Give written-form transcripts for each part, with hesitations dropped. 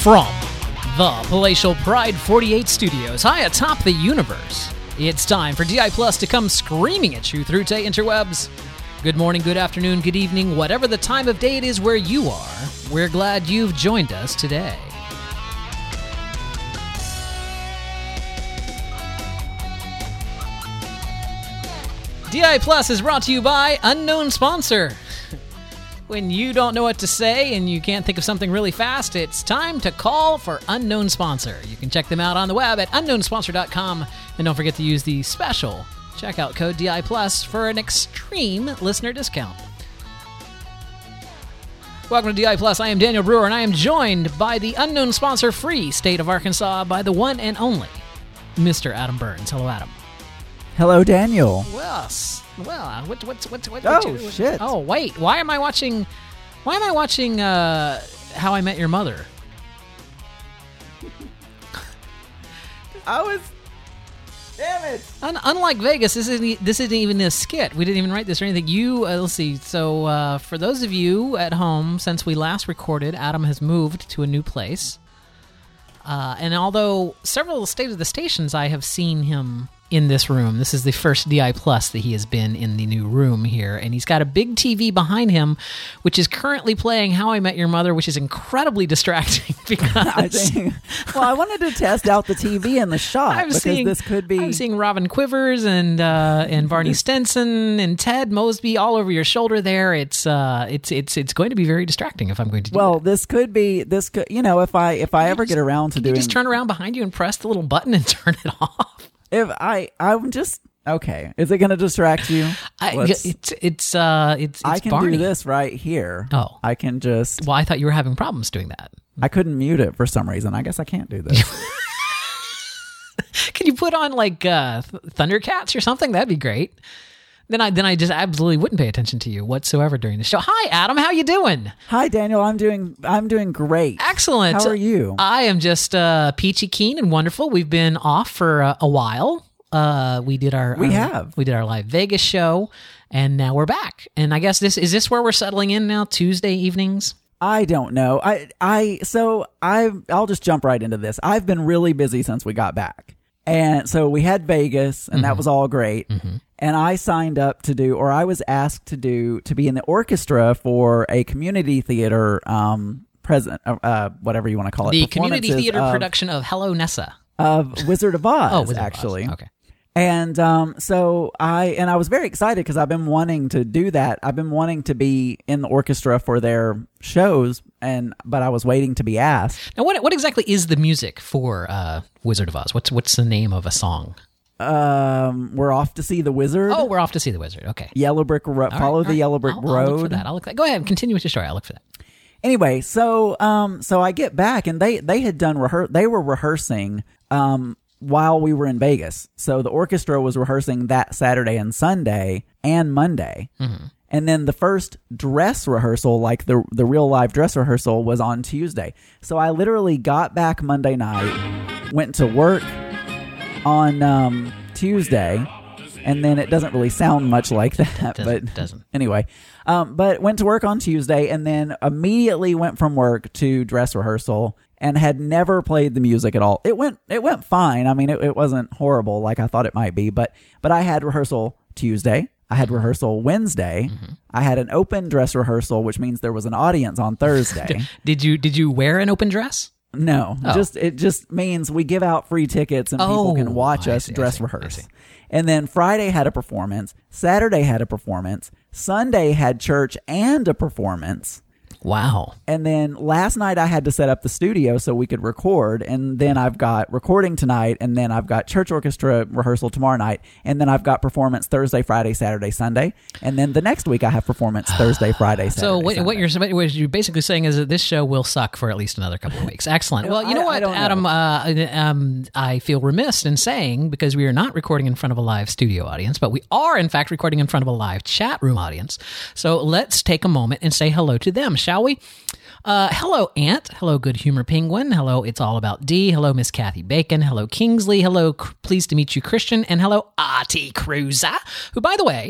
From the palatial Pride 48 studios high atop the universe, it's time for DI Plus to come screaming at you through the interwebs. Good morning, good afternoon, good evening, whatever the time of day it is where you are, we're glad you've joined us today. DI Plus is brought to you by Unknown Sponsor. When you don't know what to say and you can't think of something really fast, it's time to call for Unknown Sponsor. You can check them out on the web at unknownsponsor.com, and don't forget to use the special checkout code DI Plus for an extreme listener discount. Welcome to DI Plus. I am Daniel Brewer, and I am joined by the Unknown Sponsor free state of Arkansas by the one and only Mr. Adam Burns. Hello, Adam. Hello, Daniel. Well, what? Oh, shit. Oh, wait. Why am I watching How I Met Your Mother? Damn it. Unlike Vegas, this isn't even a skit. We didn't even write this or anything. Let's see. So, for those of you at home, since we last recorded, Adam has moved to a new place. And although several State of the Stations, I have seen him in this room. This is the first DI Plus that he has been in the new room here, and he's got a big TV behind him, which is currently playing How I Met Your Mother, which is incredibly distracting because I wanted to test out the TV in the shot this could be. I'm seeing Robin Quivers and Barney Stinson and Ted Mosby all over your shoulder there. It's going to be very distracting if I'm going to do that. This could if I ever get around to doing. You just turn around behind you and press the little button and turn it off. I'm just okay. Is it going to distract you? It's I can Barney. do this right here. Oh, I can just. Well, I thought you were having problems doing that. I couldn't mute it for some reason. I guess I can't do this. Can you put on like Thundercats or something? That'd be great. Then I just absolutely wouldn't pay attention to you whatsoever during the show. Hi, Adam. How you doing? Hi, Daniel. I'm doing great. Excellent. How are you? I am just peachy keen and wonderful. We've been off for a while. We did our live Vegas show, and now we're back. And I guess is this where we're settling in now? Tuesday evenings. I don't know. I'll just jump right into this. I've been really busy since we got back. And so we had Vegas, and that was all great. Mm-hmm. And I signed up I was asked to be in the orchestra for a community theater whatever you want to call it. The community theater production of Hello Nessa. Of Wizard of Oz, Wizard actually. of Oz. Okay. And so I was very excited because I've been wanting to do that. I've been wanting to be in the orchestra for their shows, but I was waiting to be asked. Now, what exactly is the music for Wizard of Oz? What's the name of a song? We're off to see the wizard. Oh, we're off to see the wizard. Okay. Yellow Brick Road. Follow the Yellow Brick Road. I'll look for that. I'll look for that. Go ahead. Continue with your story. I'll look for that. Anyway, so I get back and they had done they were rehearsing while we were in Vegas. So the orchestra was rehearsing that Saturday and Sunday and Monday. Mm-hmm. And then the first dress rehearsal, like the real live dress rehearsal, was on Tuesday. So I literally got back Monday night, went to work on Tuesday, and then it doesn't really sound much like that. Doesn't. Anyway, but went to work on Tuesday, and then immediately went from work to dress rehearsal, and had never played the music at all. It went fine. I mean, it wasn't horrible like I thought it might be, but I had rehearsal Tuesday. I had rehearsal Wednesday. Mm-hmm. I had an open dress rehearsal, which means there was an audience on Thursday. Did you wear an open dress? No, it just means we give out free tickets and people can watch us dress rehearse. And then Friday had a performance, Saturday had a performance, Sunday had church and a performance. Wow. And then last night I had to set up the studio so we could record, and then I've got recording tonight, and then I've got church orchestra rehearsal tomorrow night, and then I've got performance Thursday, Friday, Saturday, Sunday, and then the next week I have performance Thursday, Friday, Saturday, So Sunday. what you're basically saying is that this show will suck for at least another couple of weeks. Excellent. Well, you know what, Adam, I feel remiss in saying, because we are not recording in front of a live studio audience, but we are in fact recording in front of a live chat room audience. So let's take a moment and say hello to them, shall we? Hello, Ant. Hello, Good Humor Penguin. Hello, It's All About D. Hello, Miss Kathy Bacon. Hello, Kingsley. Hello, Pleased to Meet You, Christian. And hello, Artie Cruiser, who, by the way,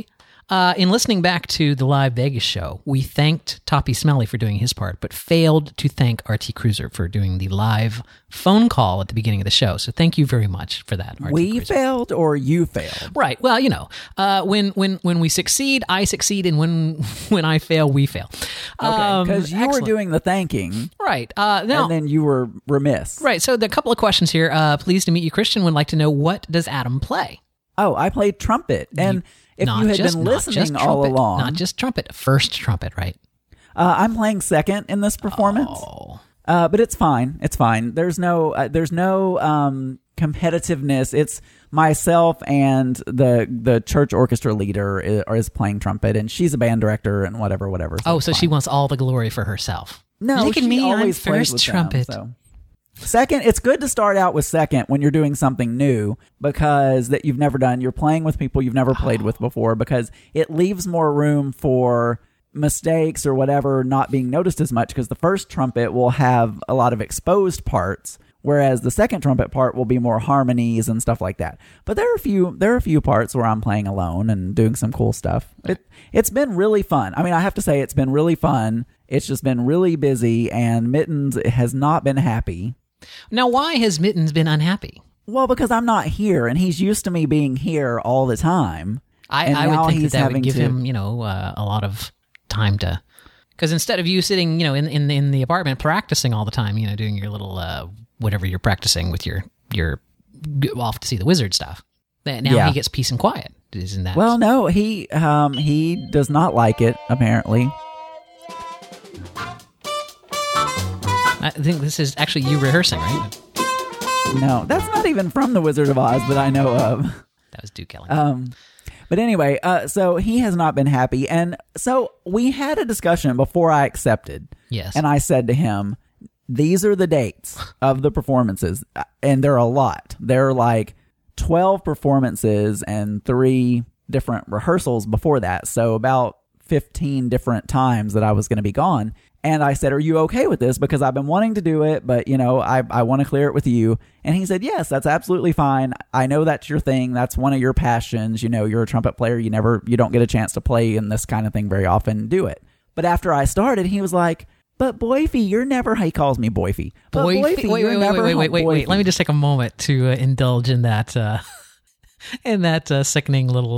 In listening back to the live Vegas show, we thanked Toppy Smelly for doing his part, but failed to thank RT Cruiser for doing the live phone call at the beginning of the show. So thank you very much for that, RT We Cruiser. failed or you failed? Right. Well, when we succeed, I succeed, and when I fail, we fail. Okay, because you were excellent. doing the thanking, Right. Now, and then you were remiss. right. So the couple of questions here. Pleased to meet you, Christian. Would like to know, what does Adam play? Oh, I played trumpet, and if you had been listening all trumpet, along, not just trumpet, first trumpet, right? I'm playing second in this performance. Oh. But it's fine. It's fine. There's no competitiveness. It's myself and the church orchestra leader is playing trumpet, and she's a band director and whatever. Oh, it's so she fine. wants all the glory for herself. No, Look at she me, I'm always plays first with trumpet. Them, so. Second, it's good to start out with second when you're doing something new, because that you've never done. You're playing with people you've never played with before, because it leaves more room for mistakes or whatever not being noticed as much, because the first trumpet will have a lot of exposed parts, whereas the second trumpet part will be more harmonies and stuff like that. But there are a few parts where I'm playing alone and doing some cool stuff. It's been really fun. I mean, I have to say it's been really fun. It's just been really busy, and Mittens has not been happy. Now, why has Mittens been unhappy? Well, because I'm not here, and he's used to me being here all the time. I would think that would give him, a lot of time to, because instead of you sitting, in the apartment practicing all the time, doing your little whatever you're practicing with your off to see the wizard stuff. Now he gets peace and quiet. Isn't that? Well, no, he does not like it, apparently. I think this is actually you rehearsing, right? No, that's not even from The Wizard of Oz that I know of. That was Duke Ellington. But anyway, so he has not been happy. And so we had a discussion before I accepted. Yes. And I said to him, these are the dates of the performances. And they're a lot. They're like 12 performances and 3 different rehearsals before that. So about 15 different times that I was going to be gone. And I said, are you okay with this? Because I've been wanting to do it, but, I want to clear it with you. And he said, yes, that's absolutely fine. I know that's your thing. That's one of your passions. You're a trumpet player. You don't get a chance to play in this kind of thing very often. Do it. But after I started, he was like, but Boyfie, you're never, he calls me Boyfie. But Boyfie, wait. Let me just take a moment to indulge in that, sickening little,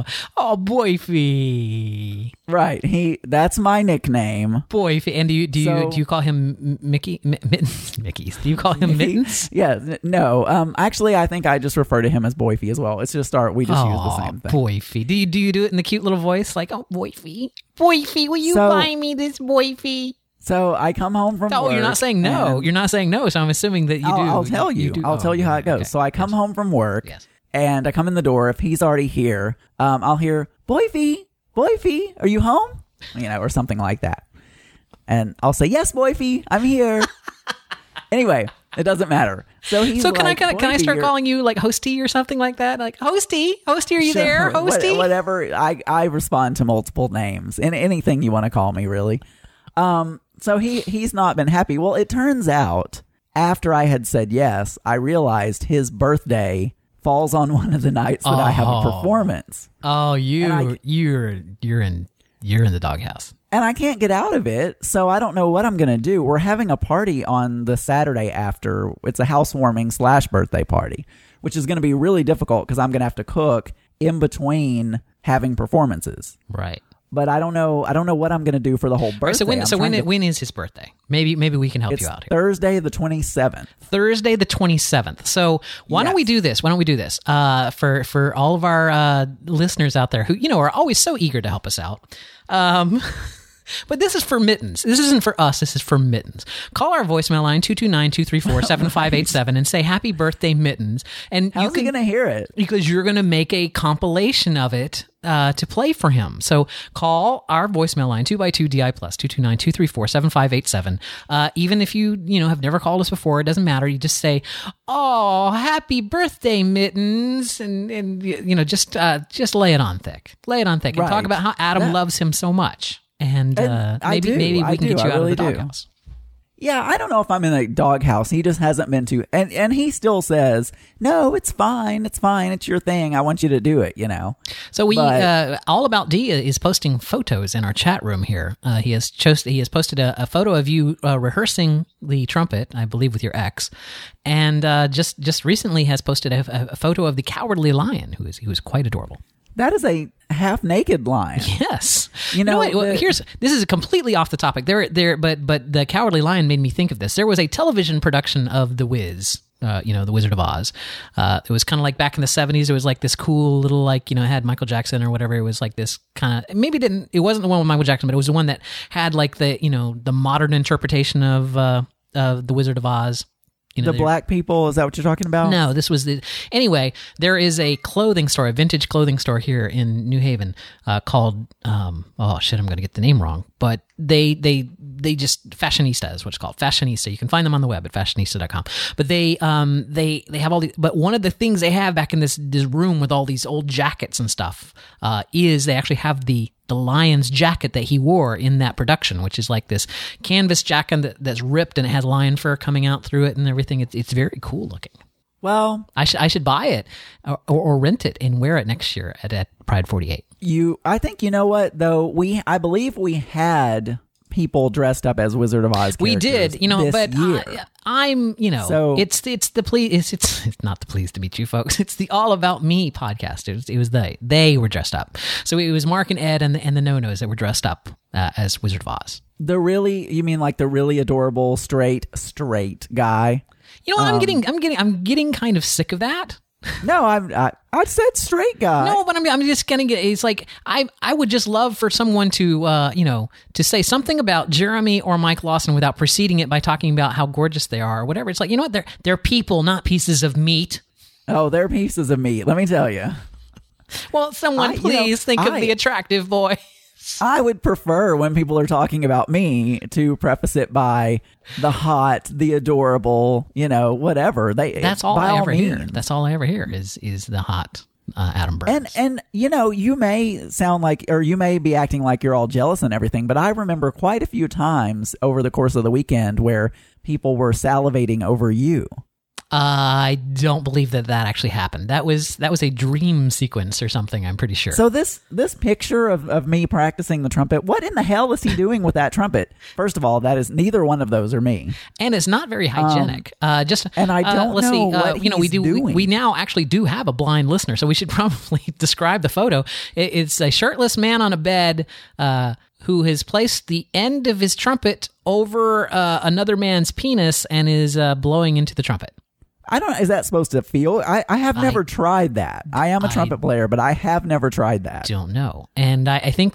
Boyfie. Right. That's my nickname. Boyfie. And do you call him Mickey? Mickey's. Do you call him Mittens? Yeah. No. Actually, I think I just refer to him as Boyfie as well. It's just we just use the same thing. Boyfie. Do you do it in the cute little voice? Like, oh, Boyfie. Boyfie, will you buy me this Boyfie? So I come home from work. You're not saying no. You're not saying no, so I'm assuming that you do. I'll tell you. I'll tell you how it goes. Okay. So I come home from work, Yes. and I come in the door. If he's already here, I'll hear, Boyfie, are you home? Or something like that. And I'll say, yes, Boyfie, I'm here. Anyway, it doesn't matter. So he's can like, I Boyfie, start calling you like Hosty or something like that? Like Hosty, are you there? Hosty? Whatever. I respond to multiple names and anything you want to call me, really. So he's not been happy. Well, it turns out after I had said yes, I realized his birthday falls on one of the nights that I have a performance. Oh, you're in the doghouse. And I can't get out of it, so I don't know what I'm going to do. We're having a party on the Saturday after. It's a housewarming / birthday party, which is going to be really difficult because I'm going to have to cook in between having performances. Right. But I don't know what I'm going to do for the whole birthday. Right, when is his birthday? Maybe we can help you out here. Thursday the 27th. Thursday the 27th. So why don't we do this? For all of our listeners out there who are always so eager to help us out. But this is for Mittens. This isn't for us. This is for Mittens. Call our voicemail line 229-234-7587 and say happy birthday, Mittens. And how's he going to hear it? Because you're going to make a compilation of it to play for him. So call our voicemail line 2x2 DI plus 229-234-7587. Even if you have never called us before, it doesn't matter. You just say, "Oh, happy birthday, Mittens," and just lay it on thick. Lay it on thick and talk about how Adam loves him so much. And maybe we can get you out of the doghouse. Yeah, I don't know if I'm in a doghouse. He just hasn't been to, and he still says, "No, it's fine. It's fine. It's your thing. I want you to do it." So All About D is posting photos in our chat room here. He has posted a photo of you rehearsing the trumpet, I believe, with your ex, and just recently has posted a photo of the Cowardly Lion, who is quite adorable. That is a half-naked lion. Yes. This is completely off the topic. But the Cowardly Lion made me think of this. There was a television production of The Wiz, The Wizard of Oz. It was kind of like back in the 70s. It was like this cool little, it had Michael Jackson or whatever. It was like this kind of, it wasn't the one with Michael Jackson, but it was the one that had like the modern interpretation of The Wizard of Oz. The black people, is that what you're talking about? No, this was anyway, there is a clothing store, a vintage clothing store here in New Haven called, I'm going to get the name wrong, but they just, Fashionista is what it's called, Fashionista. You can find them on the web at fashionista.com. But they have all these, but one of the things they have back in this room with all these old jackets and stuff is they actually have the lion's jacket that he wore in that production, which is like this canvas jacket that's ripped and it has lion fur coming out through it and everything. It's very cool looking. Well, I should buy it or rent it and wear it next year at Pride 48. I think, you know what, though, I believe we had people dressed up as Wizard of Oz characters. We did, but year. I'm, so it's not the Pleased to Meet You folks. It's the All About Me podcast. It was they were dressed up. So it was Mark and Ed and the No-Nos that were dressed up as Wizard of Oz. You mean like the really adorable straight guy? I'm getting kind of sick of that. No, I said straight guy. No, but I'm just gonna get. It's like I would just love for someone to to say something about Jeremy or Mike Lawson without preceding it by talking about how gorgeous they are or whatever. It's like, they're people, not pieces of meat. Oh, they're pieces of meat. Let me tell you. Well, someone please think of the attractive boy. I would prefer when people are talking about me to preface it by the hot, the adorable, whatever. That's all I ever hear. That's all I ever hear is the hot Adam Burns. And you may sound like, or you may be acting like you're all jealous and everything, but I remember quite a few times over the course of the weekend where people were salivating over you. I don't believe that actually happened. That was a dream sequence or something, I'm pretty sure. So this picture of me practicing the trumpet, what in the hell is he doing with that trumpet? First of all, that is neither one of those are me. And it's not very hygienic. And I don't know what he's doing. We now actually do have a blind listener, so we should probably describe the photo. It's a shirtless man on a bed who has placed the end of his trumpet over another man's penis and is blowing into the trumpet. I don't know. Is that supposed to feel? I have never tried that. I am a trumpet player, but I have never tried that. Don't know. And I think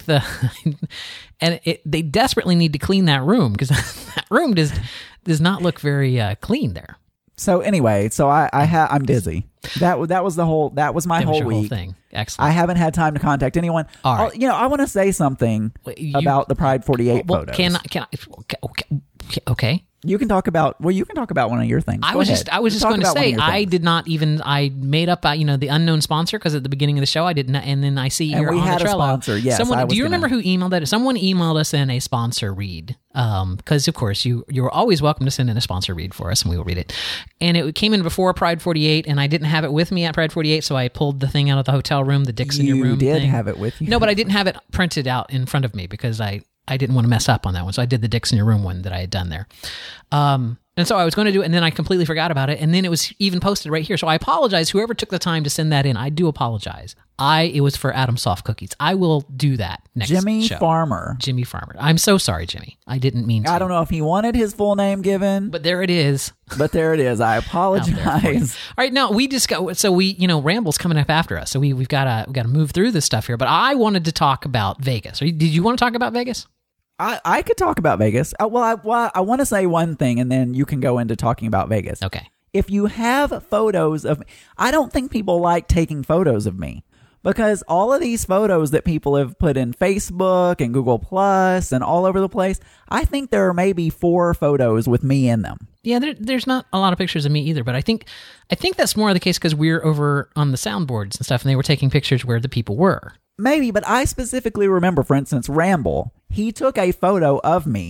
they desperately need to clean that room because that room does not look very clean there. So anyway, I'm dizzy. That was my whole week. Whole thing. Excellent. I haven't had time to contact anyone. All right. I want to say something about the Pride 48 photos. Can I? Okay. You can talk about one of your things. I was just going to say I made up the unknown sponsor because at the beginning of the show I didn't, and then I see here we on had the Trello. A sponsor. Yes, do you remember who emailed it? Someone emailed us in a sponsor read because of course you're always welcome to send in a sponsor read for us and we will read it. And it came in before Pride 48 and I didn't have it with me at Pride 48, so I pulled the thing out of the hotel room, the Dicks in Your Room. You did thing. have it with you. No, but I didn't have it printed out in front of me because I didn't want to mess up on that one. So I did the Dicks in Your Room one that I had done there. And so I was going to do it, and then I completely forgot about it, and then it was even posted right here. So I apologize, whoever took the time to send that in. I do apologize. It was for Adam Soft Cookies. I will do that next show. Jimmy Farmer. I'm so sorry, Jimmy. I didn't mean to. I don't know if he wanted his full name given. But there it is. I apologize. All right, now we just got, so we, Ramble's coming up after us, so we've got to move through this stuff here. But I wanted to talk about Vegas. Did you want to talk about Vegas? I could talk about Vegas. I want to say one thing, and then you can go into talking about Vegas. Okay. If you have photos of me, I don't think people like taking photos of me because all of these photos that people have put in Facebook and Google Plus and all over the place, I think there are maybe 4 photos with me in them. Yeah, there's not a lot of pictures of me either, but I think that's more of the case because we're over on the soundboards and stuff, and they were taking pictures where the people were. Maybe, but I specifically remember, for instance, Ramble. He took a photo of me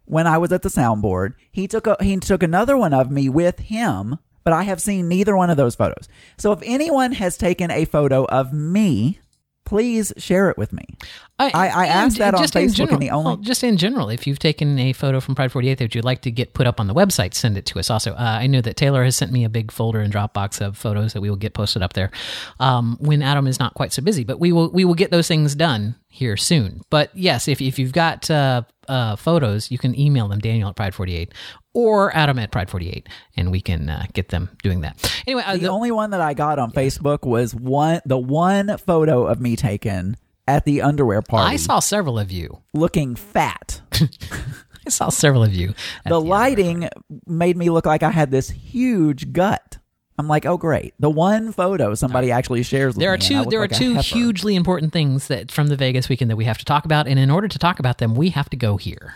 when I was at the soundboard. He took another one of me with him, but I have seen neither one of those photos. So if anyone has taken a photo of me, please share it with me. I asked that on Facebook, and the only... just in general, if you've taken a photo from Pride 48 that you'd like to get put up on the website, send it to us. Also, I know that Taylor has sent me a big folder and Dropbox of photos that we will get posted up there when Adam is not quite so busy. But we will get those things done here soon. But yes, if you've got photos, you can email them, Daniel at Pride 48 or Adam at Pride 48, and we can get them doing that. Anyway, the only one that I got on Facebook was the one photo of me taken at the underwear party. I saw several of you looking fat. I saw several of you. The lighting made me look like I had this huge gut. I'm like, oh great! The one photo somebody actually shares. With there me, are two hugely important things that from the Vegas weekend that we have to talk about, and in order to talk about them, we have to go here.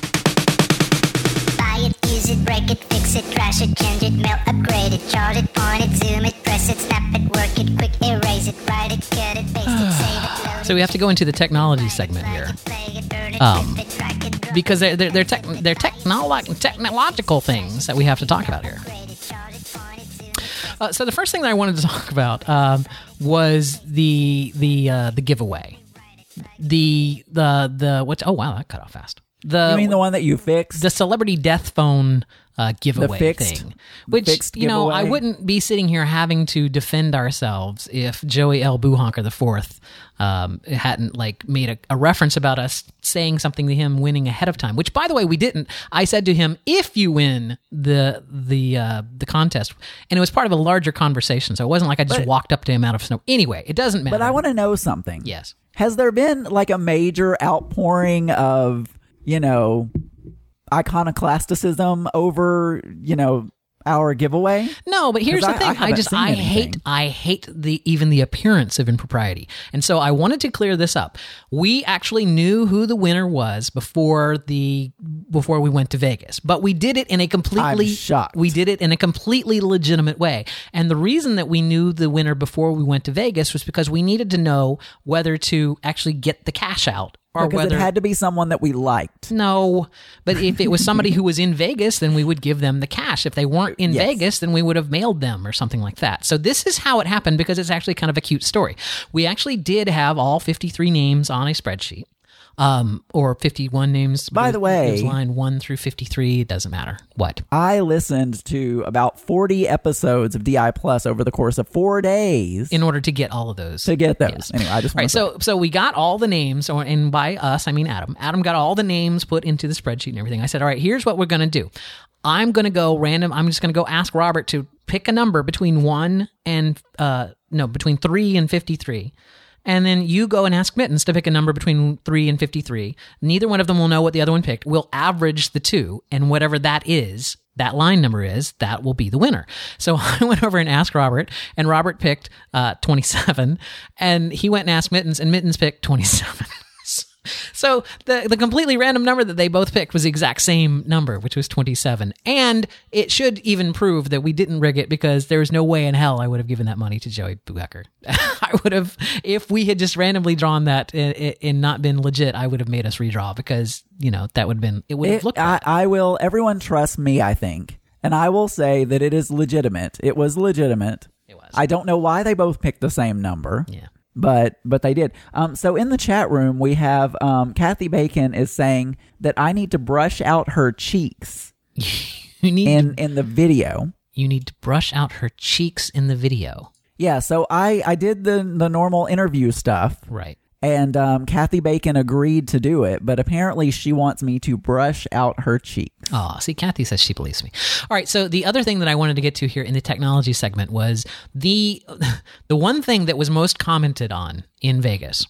Buy it, use it, break it, fix it, trash it, change it, mail, upgrade it, charge it, point it, zoom it, press it, snap it, work it, quick erase it, write it, cut it, paste it, save it, load it. So we have to go into the technology segment here, because they're technological things that we have to talk about here. So the first thing that I wanted to talk about was the giveaway. Oh wow, that cut off fast. You mean the one that you fixed? The celebrity death phone giveaway thing. Which, giveaway? I wouldn't be sitting here having to defend ourselves if Joey L. Buhonker IV hadn't made a reference about us saying something to him winning ahead of time, which, by the way, we didn't. I said to him, if you win the contest, and it was part of a larger conversation, so it wasn't like I just walked up to him out of snow. Anyway, it doesn't matter. But I want to know something. Yes. Has there been a major outpouring of iconoclasticism over, our giveaway? No, but here's the thing. I hate even the appearance of impropriety. And so I wanted to clear this up. We actually knew who the winner was before we went to Vegas, but we did it in a completely legitimate way. And the reason that we knew the winner before we went to Vegas was because we needed to know whether to actually get the cash out. Because it had to be someone that we liked. No, but if it was somebody who was in Vegas, then we would give them the cash. If they weren't in Vegas, then we would have mailed them or something like that. So this is how it happened, because it's actually kind of a cute story. We actually did have all 53 names on a spreadsheet. Or 51 names. By the way, it was line 1 through 53. It doesn't matter. What? I listened to about 40 episodes of DI Plus over the course of 4 days in order to get all of those. Yes. Anyway, I just want so we got all the names, and by us I mean Adam. Adam got all the names put into the spreadsheet and everything. I said, all right, here's what we're going to do. I'm going to go random. I'm just going to go ask Robert to pick a number between between 3 and 53. And then you go and ask Mittens to pick a number between 3 and 53. Neither one of them will know what the other one picked. We'll average the two, and whatever that is, that line number is, that will be the winner. So I went over and asked Robert, and Robert picked 27, and he went and asked Mittens, and Mittens picked 27. So the completely random number that they both picked was the exact same number, which was 27. And it should even prove that we didn't rig it, because there's no way in hell I would have given that money to Joey Buhonker. I would have, if we had just randomly drawn that and not been legit, I would have made us redraw, because, that would have been, it would have looked like. I will, everyone trust me, I think. And I will say that it is legitimate. It was legitimate. It was. I don't know why they both picked the same number. Yeah. But they did. So in the chat room, we have Kathy Bacon is saying that I need to brush out her cheeks in the video. You need to brush out her cheeks in the video. Yeah, so I did the normal interview stuff. Right. And Kathy Bacon agreed to do it, but apparently she wants me to brush out her cheeks. Oh, see, Kathy says she believes me. All right, so the other thing that I wanted to get to here in the technology segment was the one thing that was most commented on in Vegas,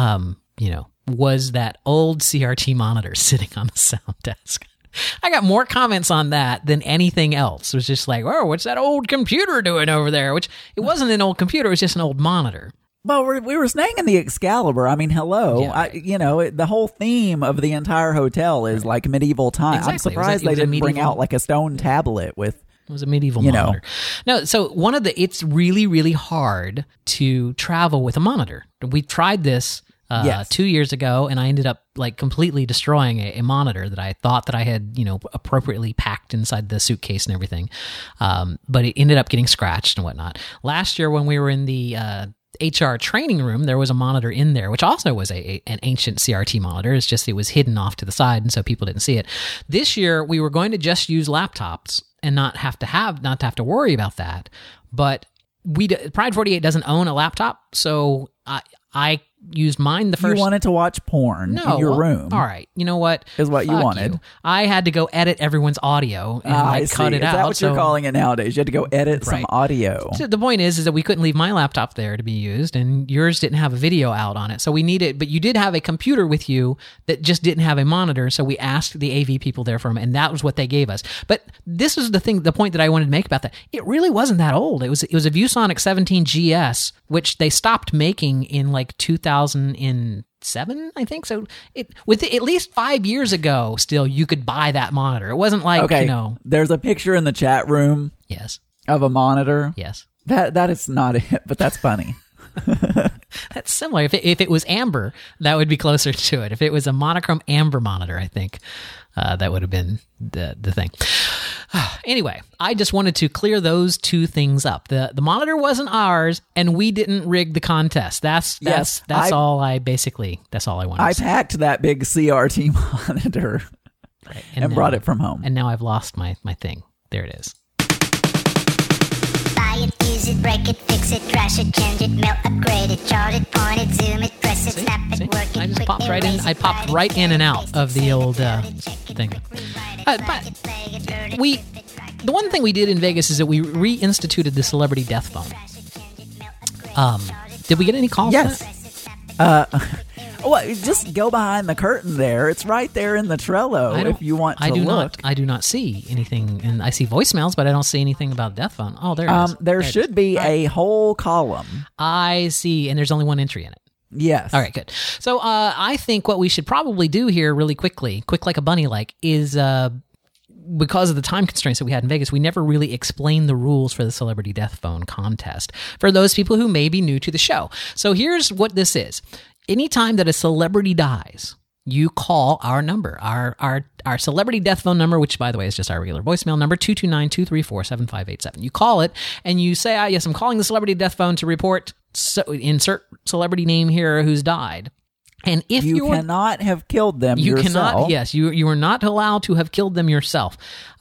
was that old CRT monitor sitting on the sound desk. I got more comments on that than anything else. It was just like, oh, what's that old computer doing over there? Which, it wasn't an old computer, it was just an old monitor. Well, we were staying in the Excalibur. I mean, hello. Yeah. The whole theme of the entire hotel is like medieval time. Exactly. I'm surprised they didn't bring out like a stone tablet with... It was a medieval monitor. No, so it's really, really hard to travel with a monitor. We tried this Yes. 2 years ago, and I ended up like completely destroying a monitor that I thought that I had, appropriately packed inside the suitcase and everything. But it ended up getting scratched and whatnot. Last year when we were in the HR training room, there was a monitor in there, which also was an ancient CRT monitor. It's just it was hidden off to the side, and so people didn't see it. This year, we were going to just use laptops and not have to worry about that. But Pride 48 doesn't own a laptop, so I used mine the first. You wanted to watch porn in your room. All right. You know what? Is what you wanted. I had to go edit everyone's audio and cut it out. Is that what you're calling it nowadays? You had to go edit some audio. So the point is that we couldn't leave my laptop there to be used, and yours didn't have a video out on it. So we needed, but you did have a computer with you that just didn't have a monitor. So we asked the AV people there for them, and that was what they gave us. But this is the point that I wanted to make about that. It really wasn't that old. It was a ViewSonic 17 GS, which they stopped making in like 2007, I think. So with at least 5 years ago, still you could buy that monitor. It wasn't like, There's a picture in the chat room. Yes. Of a monitor. Yes. That is not it, but that's funny. That's similar. If it was amber, that would be closer to it. If it was a monochrome amber monitor, I think that would have been the thing. Anyway, I just wanted to clear those two things up. The monitor wasn't ours, and we didn't rig the contest. That's all I wanted. I packed that big CRT monitor and brought it from home. And now I've lost my thing. There it is. Buy it, use it, break it, fix it, trash it, change it, melt, upgrade it, chart it, point it, zoom it, press it, snap it, work it. I just popped right in. I popped right in and out of the old thing. But the one thing we did in Vegas is that we reinstituted the celebrity death phone. Did we get any calls? Yes. Well, just go behind the curtain there. It's right there in the Trello if you want to look. I do not see anything, and I see voicemails, but I don't see anything about death phone. Oh, there it is. There should be a whole column. I see, and there's only one entry in it. Yes. All right, good. So I think what we should probably do here really quick like a bunny, is because of the time constraints that we had in Vegas, we never really explained the rules for the Celebrity Death Phone contest for those people who may be new to the show. So here's what this is. Anytime that a celebrity dies, you call our number, our celebrity death phone number, which, by the way, is just our regular voicemail number, 229-234-7587. You call it, and you say, yes, I'm calling the celebrity death phone to report, insert celebrity name here who's died. And if you cannot have killed them yourself. Yes, you are not allowed to have killed them yourself.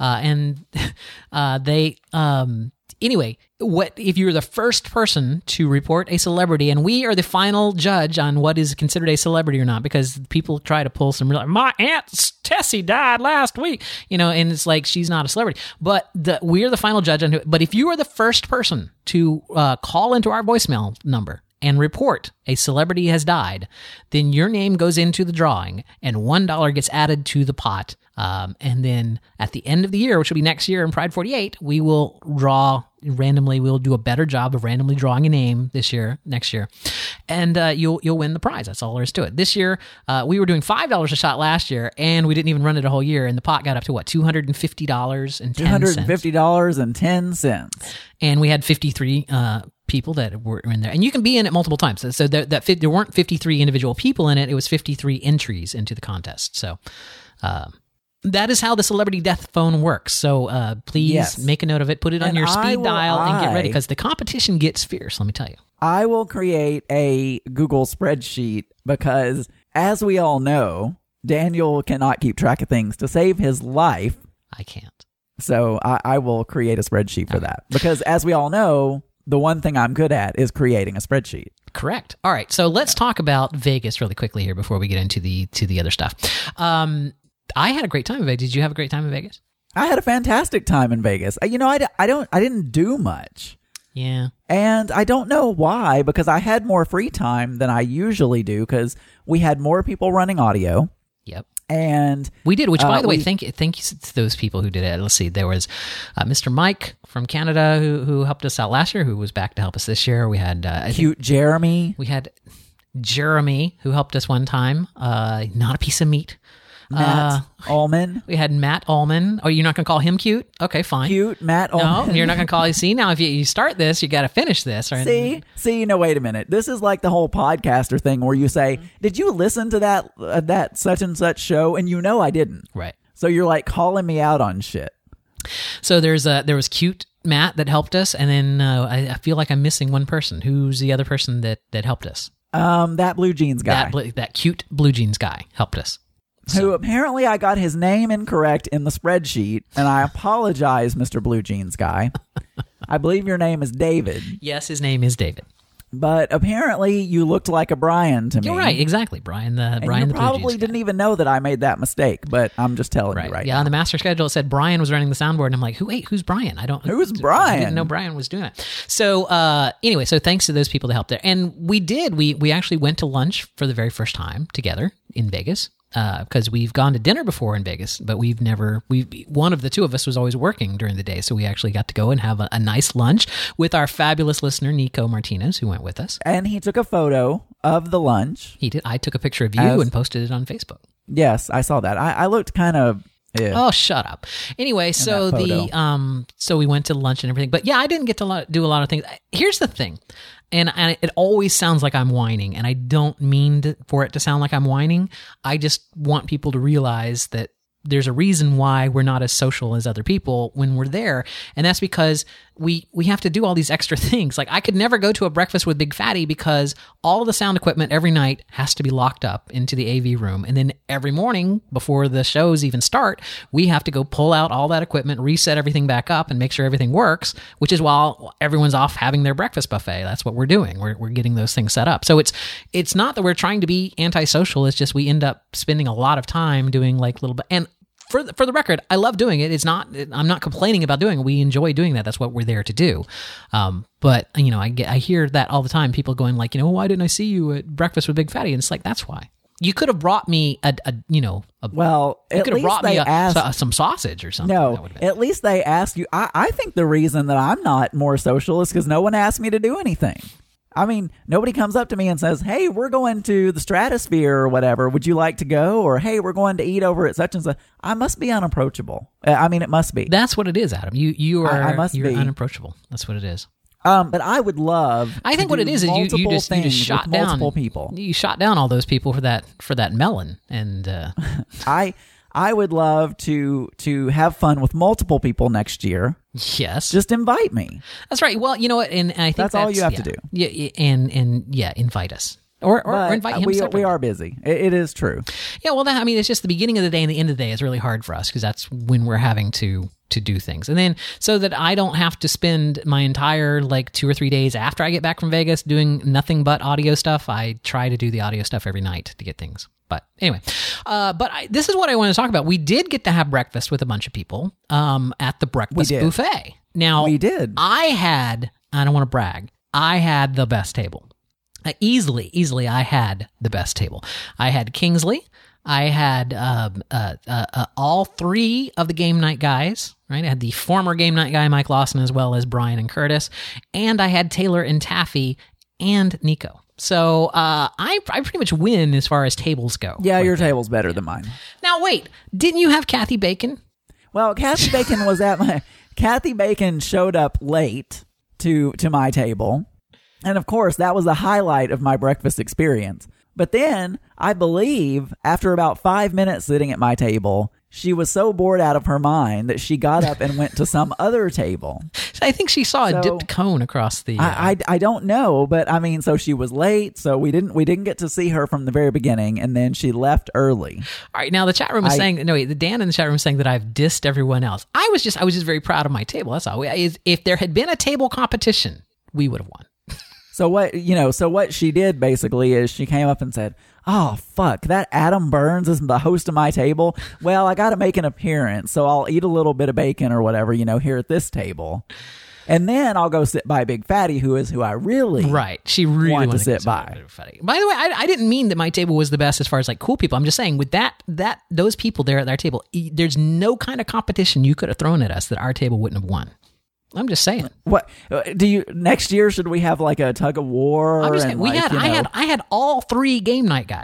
Anyway, what if you're the first person to report a celebrity, and we are the final judge on what is considered a celebrity or not, because people try to pull some real, my Aunt Tessie died last week, and it's like she's not a celebrity. But we are the final judge on it. But if you are the first person to call into our voicemail number and report a celebrity has died, then your name goes into the drawing, and $1 gets added to the pot. And then at the end of the year, which will be next year in Pride 48, we will draw randomly. We'll do a better job of randomly drawing a name next year, and you'll win the prize. That's all there is to it. This year, we were doing $5 a shot last year, and we didn't even run it a whole year, and the pot got up to what, $250.10. $250.10. And we had 53 people that were in there, and you can be in it multiple times. So there weren't 53 individual people in it. It was 53 entries into the contest. So that is how the celebrity death phone works. So please make a note of it, put it on your speed dial, and get ready, because the competition gets fierce, let me tell you. I will create a Google spreadsheet because, as we all know, Daniel cannot keep track of things. To save his life, I can't. So I will create a spreadsheet for that, because, as we all know, the one thing I'm good at is creating a spreadsheet. Correct. All right. So let's talk about Vegas really quickly here before we get into the other stuff. I had a great time in Vegas. Did you have a great time in Vegas? I had a fantastic time in Vegas. I didn't do much. Yeah. And I don't know why, because I had more free time than I usually do, because we had more people running audio. Yep. And we did, which, by the way, thank you to those people who did it. Let's see, there was Mr. Mike from Canada who helped us out last year, who was back to help us this year. We had Jeremy. We had Jeremy, who helped us one time. Not a piece of meat. Matt Ullman. We had Matt Ullman. Oh, you're not going to call him cute? Okay, fine. Cute Matt Ullman. No, you're not going to call him. See, now if you start this, you got to finish this. Right? See, no, wait a minute. This is like the whole podcaster thing where you say, did you listen to that such and such show? And you know I didn't. Right. So you're like calling me out on shit. So there was cute Matt that helped us, and then I feel like I'm missing one person. Who's the other person that helped us? That blue jeans guy. That cute blue jeans guy helped us. Who apparently I got his name incorrect in the spreadsheet, and I apologize, Mr. Blue Jeans guy. I believe your name is David. Yes, his name is David. But apparently you looked like a Brian to me. You're right, exactly. Brian the and Blue you Jeans probably guy. didn't even know that I made that mistake, but I'm just telling you right Yeah, now. on the master schedule it said Brian was running the soundboard, and I'm like, who's Brian? Who's Brian? I didn't know Brian was doing it. So anyway, so thanks to those people that helped there. And we actually went to lunch for the very first time together in Vegas. Because we've gone to dinner before in Vegas, but one of the two of us was always working during the day. So we actually got to go and have a nice lunch with our fabulous listener, Nico Martinez, who went with us. And he took a photo of the lunch. He did. I took a picture of you and posted it on Facebook. Yes, I saw that. I looked kind of... Oh, shut up. Anyway, so so we went to lunch and everything. But yeah, I didn't get to do a lot of things. Here's the thing. And it always sounds like I'm whining, and I don't mean for it to sound like I'm whining. I just want people to realize that there's a reason why we're not as social as other people when we're there, and that's because we have to do all these extra things. Like I could never go to a breakfast with Big Fatty because all of the sound equipment every night has to be locked up into the AV room, and then every morning before the shows even start, we have to go pull out all that equipment, reset everything back up, and make sure everything works. Which is while everyone's off having their breakfast buffet. That's what we're doing. We're getting those things set up. So it's not that we're trying to be antisocial. It's just we end up spending a lot of time doing like little bit. And for the record, I love doing it. I'm not complaining about doing it. We enjoy doing that. That's what we're there to do. But I hear that all the time. People going like, why didn't I see you at breakfast with Big Fatty? And it's like, that's why. You could have brought me some sausage or something. No, at least they asked you. I think the reason that I'm not more social is because no one asked me to do anything. I mean, nobody comes up to me and says, hey, we're going to the Stratosphere or whatever. Would you like to go? Or, hey, we're going to eat over at such and such. I must be unapproachable. I mean, it must be. That's what it is, Adam. You're unapproachable. That's what it is. But I would love. I think what it is you just shot down multiple people. You shot down all those people for that melon, and I would love to have fun with multiple people next year. Yes, just invite me. That's right. Well, you know what, and I think that's all you have to do. Yeah, and invite us. Or invite him separately. We are busy. It is true. Yeah, well, it's just the beginning of the day and the end of the day is really hard for us because that's when we're having to do things. And then so that I don't have to spend my entire 2 or 3 days after I get back from Vegas doing nothing but audio stuff, I try to do the audio stuff every night to get things. But anyway, this is what I want to talk about. We did get to have breakfast with a bunch of people at the breakfast buffet. Now, we did. I don't want to brag, I had the best table. Easily, I had the best table. I had Kingsley. I had all three of the game night guys, right? I had the former game night guy, Mike Lawson, as well as Brian and Curtis. And I had Taylor and Taffy and Nico. So I pretty much win as far as tables go. Yeah, your table's better than mine. Now, wait. Didn't you have Kathy Bacon? Well, Kathy Bacon was at my... Kathy Bacon showed up late to my table. And of course, that was the highlight of my breakfast experience. But then, I believe, after about 5 minutes sitting at my table, she was so bored out of her mind that she got up and went to some other table. I think she saw a dipped cone across the... I don't know, but so she was late, so we didn't get to see her from the very beginning, and then she left early. All right, now the chat room is saying... No, wait, Dan in the chat room is saying that I've dissed everyone else. I was just very proud of my table, that's all. If there had been a table competition, we would have won. So what she did basically is she came up and said, oh, fuck, that Adam Burns is the host of my table. Well, I got to make an appearance, so I'll eat a little bit of bacon or whatever, here at this table. And then I'll go sit by Big Fatty, who I really She really want to sit by. By the way, I didn't mean that my table was the best as far as cool people. I'm just saying with those people there at our table, there's no kind of competition you could have thrown at us that our table wouldn't have won. I'm just saying. What do you next year? Should we have a tug of war? I'm just saying. I had all three game night guys.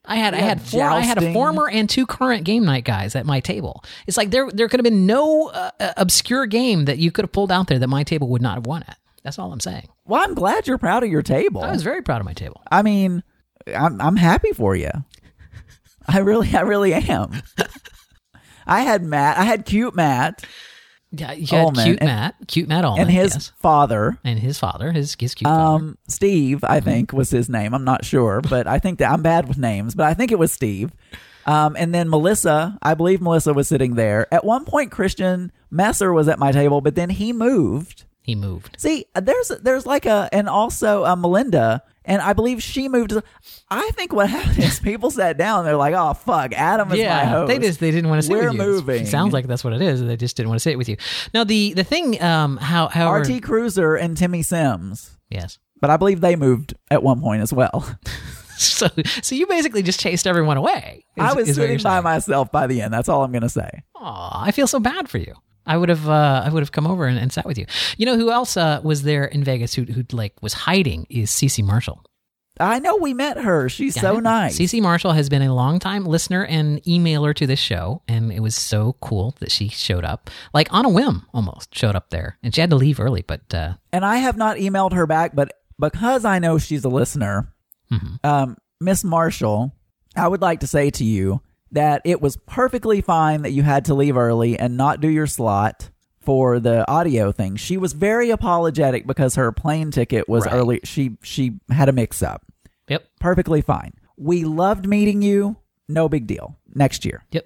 I had a jousting. former and 2 current game night guys at my table. It's like there could have been no obscure game that you could have pulled out there that my table would not have won at. That's all I'm saying. Well, I'm glad you're proud of your table. I was very proud of my table. I mean, I'm happy for you. I really am. I had cute Matt. Yeah, you had Ullman, cute Matt Ullman, and his yes. father. And his father, his cute father. Steve, I think was his name. I'm not sure, but I think that I'm bad with names, but I think it was Steve. And then Melissa, I believe Melissa was sitting there. At one point, Christian Messer was at my table, but then he moved. See, there's like and also Melinda, and I believe she moved. I think what happened is people sat down. They're like, "Oh fuck, Adam is my host." They didn't want to sit with you. We're moving. It sounds like that's what it is. They just didn't want to sit with you. Now the thing, however, RT Cruiser and Timmy Sims. Yes, but I believe they moved at one point as well. So you basically just chased everyone away. I was sitting by myself by the end. That's all I'm going to say. Aw, I feel so bad for you. I would have come over and sat with you. You know who else was there in Vegas who like was hiding is Cece Marshall. I know, we met her. She's so nice. Cece Marshall has been a longtime listener and emailer to this show, and it was so cool that she showed up, like on a whim, almost showed up there, and she had to leave early. But and I have not emailed her back, but because I know she's a listener, Miss Marshall, I would like to say to you that it was perfectly fine that you had to leave early and not do your slot for the audio thing. She was very apologetic because her plane ticket was early. She had a mix up. Yep. Perfectly fine. We loved meeting you. No big deal. Next year. Yep.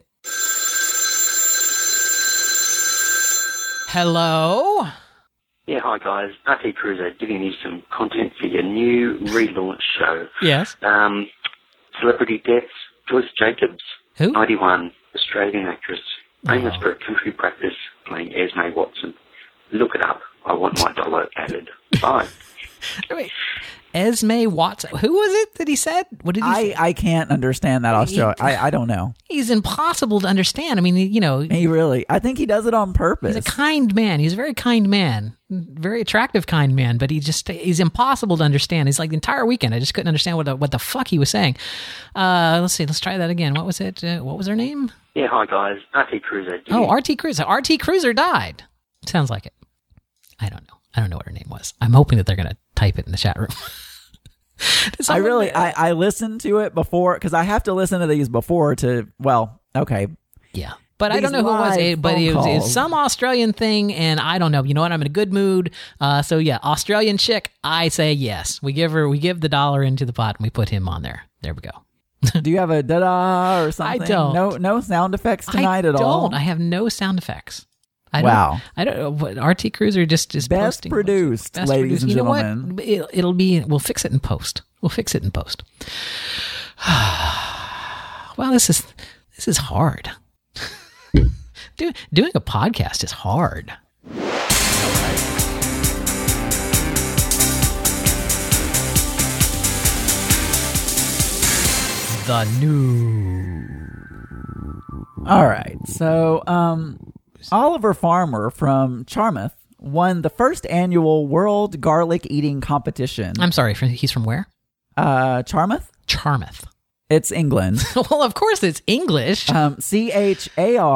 Hello? Yeah, hi guys. RT Cruiser giving you some content for your new relaunch show. Yes. Celebrity Deaths, Joyce Jacobs. Who? 91, Australian actress, famous for country practice, playing Esme Watson. Look it up. I want my dollar added. Bye. Wait, Esme Watson. Who was it that he said? What did he say? I can't understand that Australia. I don't know. He's impossible to understand. I mean, I think he does it on purpose. He's a kind man. He's a very kind man. Very attractive kind man, but he's impossible to understand. He's like the entire weekend I just couldn't understand what the fuck he was saying. Let's see. Let's try that again. What was it? What was her name? Yeah, hi guys. RT Cruiser. RT Cruiser. RT Cruiser died. Sounds like it. I don't know. I don't know what her name was. I'm hoping that they're going to type it in the chat room. I listened to it before because I have to listen to these before to, okay. Yeah. But I don't know who it was. But it was some Australian thing, and I don't know. You know what? I'm in a good mood. So yeah, Australian chick, I say yes. We give the dollar into the pot and we put him on there. There we go. Do you have a da-da or something? I don't. No sound effects tonight at all? I have no sound effects. I don't know what RT Cruiser just is best posting. Produced, ladies and gentlemen. You know what? It'll be. We'll fix it in post. Wow, this is hard. Doing a podcast is hard. The new. All right, so Oliver Farmer from Charmouth won the first annual World Garlic Eating Competition. I'm sorry, he's from where? Charmouth? Charmouth. It's England. Well, of course it's English. Charmouth,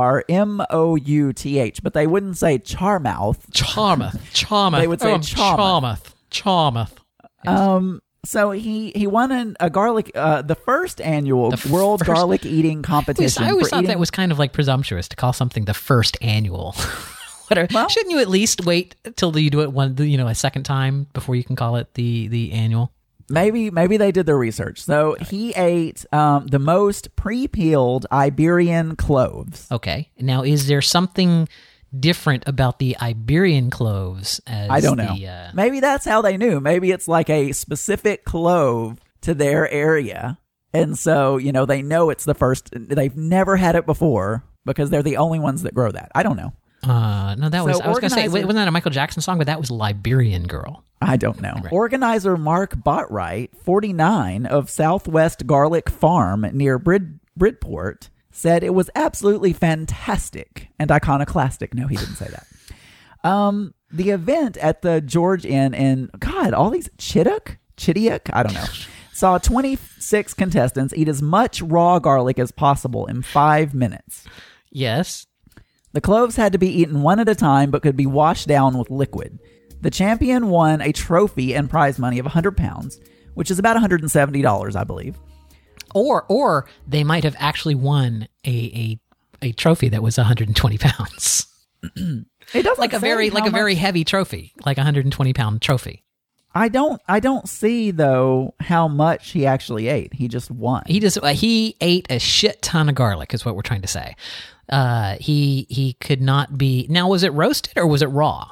but they wouldn't say Charmouth. Charmouth. They would say Charmouth. Yes. So he won a garlic, the first annual World Garlic Eating Competition. I always thought that was kind of like presumptuous to call something the first annual. Whatever. Well, shouldn't you at least wait till you do it a second time before you can call it the annual? Maybe they did their research. So he ate the most pre-peeled Iberian cloves. Okay. Now, is there something different about the Iberian cloves? I don't know. Maybe that's how they knew. Maybe it's like a specific clove to their area. And so, they know it's the first. They've never had it before because they're the only ones that grow that. I don't know. No, that was, I was going to say, wasn't that a Michael Jackson song? But that was Liberian Girl. I don't know. Right. Organizer Mark Botwright, 49, of Southwest Garlic Farm near Bridport, said it was absolutely fantastic and iconoclastic. No, he didn't say that. The event at the George Inn in, all these Chittick? I don't know. saw 26 contestants eat as much raw garlic as possible in 5 minutes. Yes. The cloves had to be eaten one at a time, but could be washed down with liquid. The champion won a trophy and prize money of £100, which is about $170, I believe. Or they might have actually won a trophy that was 120 pounds. It doesn't like a very heavy trophy, like a 120 pound trophy. I don't see though how much he actually ate. He just won. He ate a shit ton of garlic, is what we're trying to say. He could not be. Now, was it roasted or was it raw?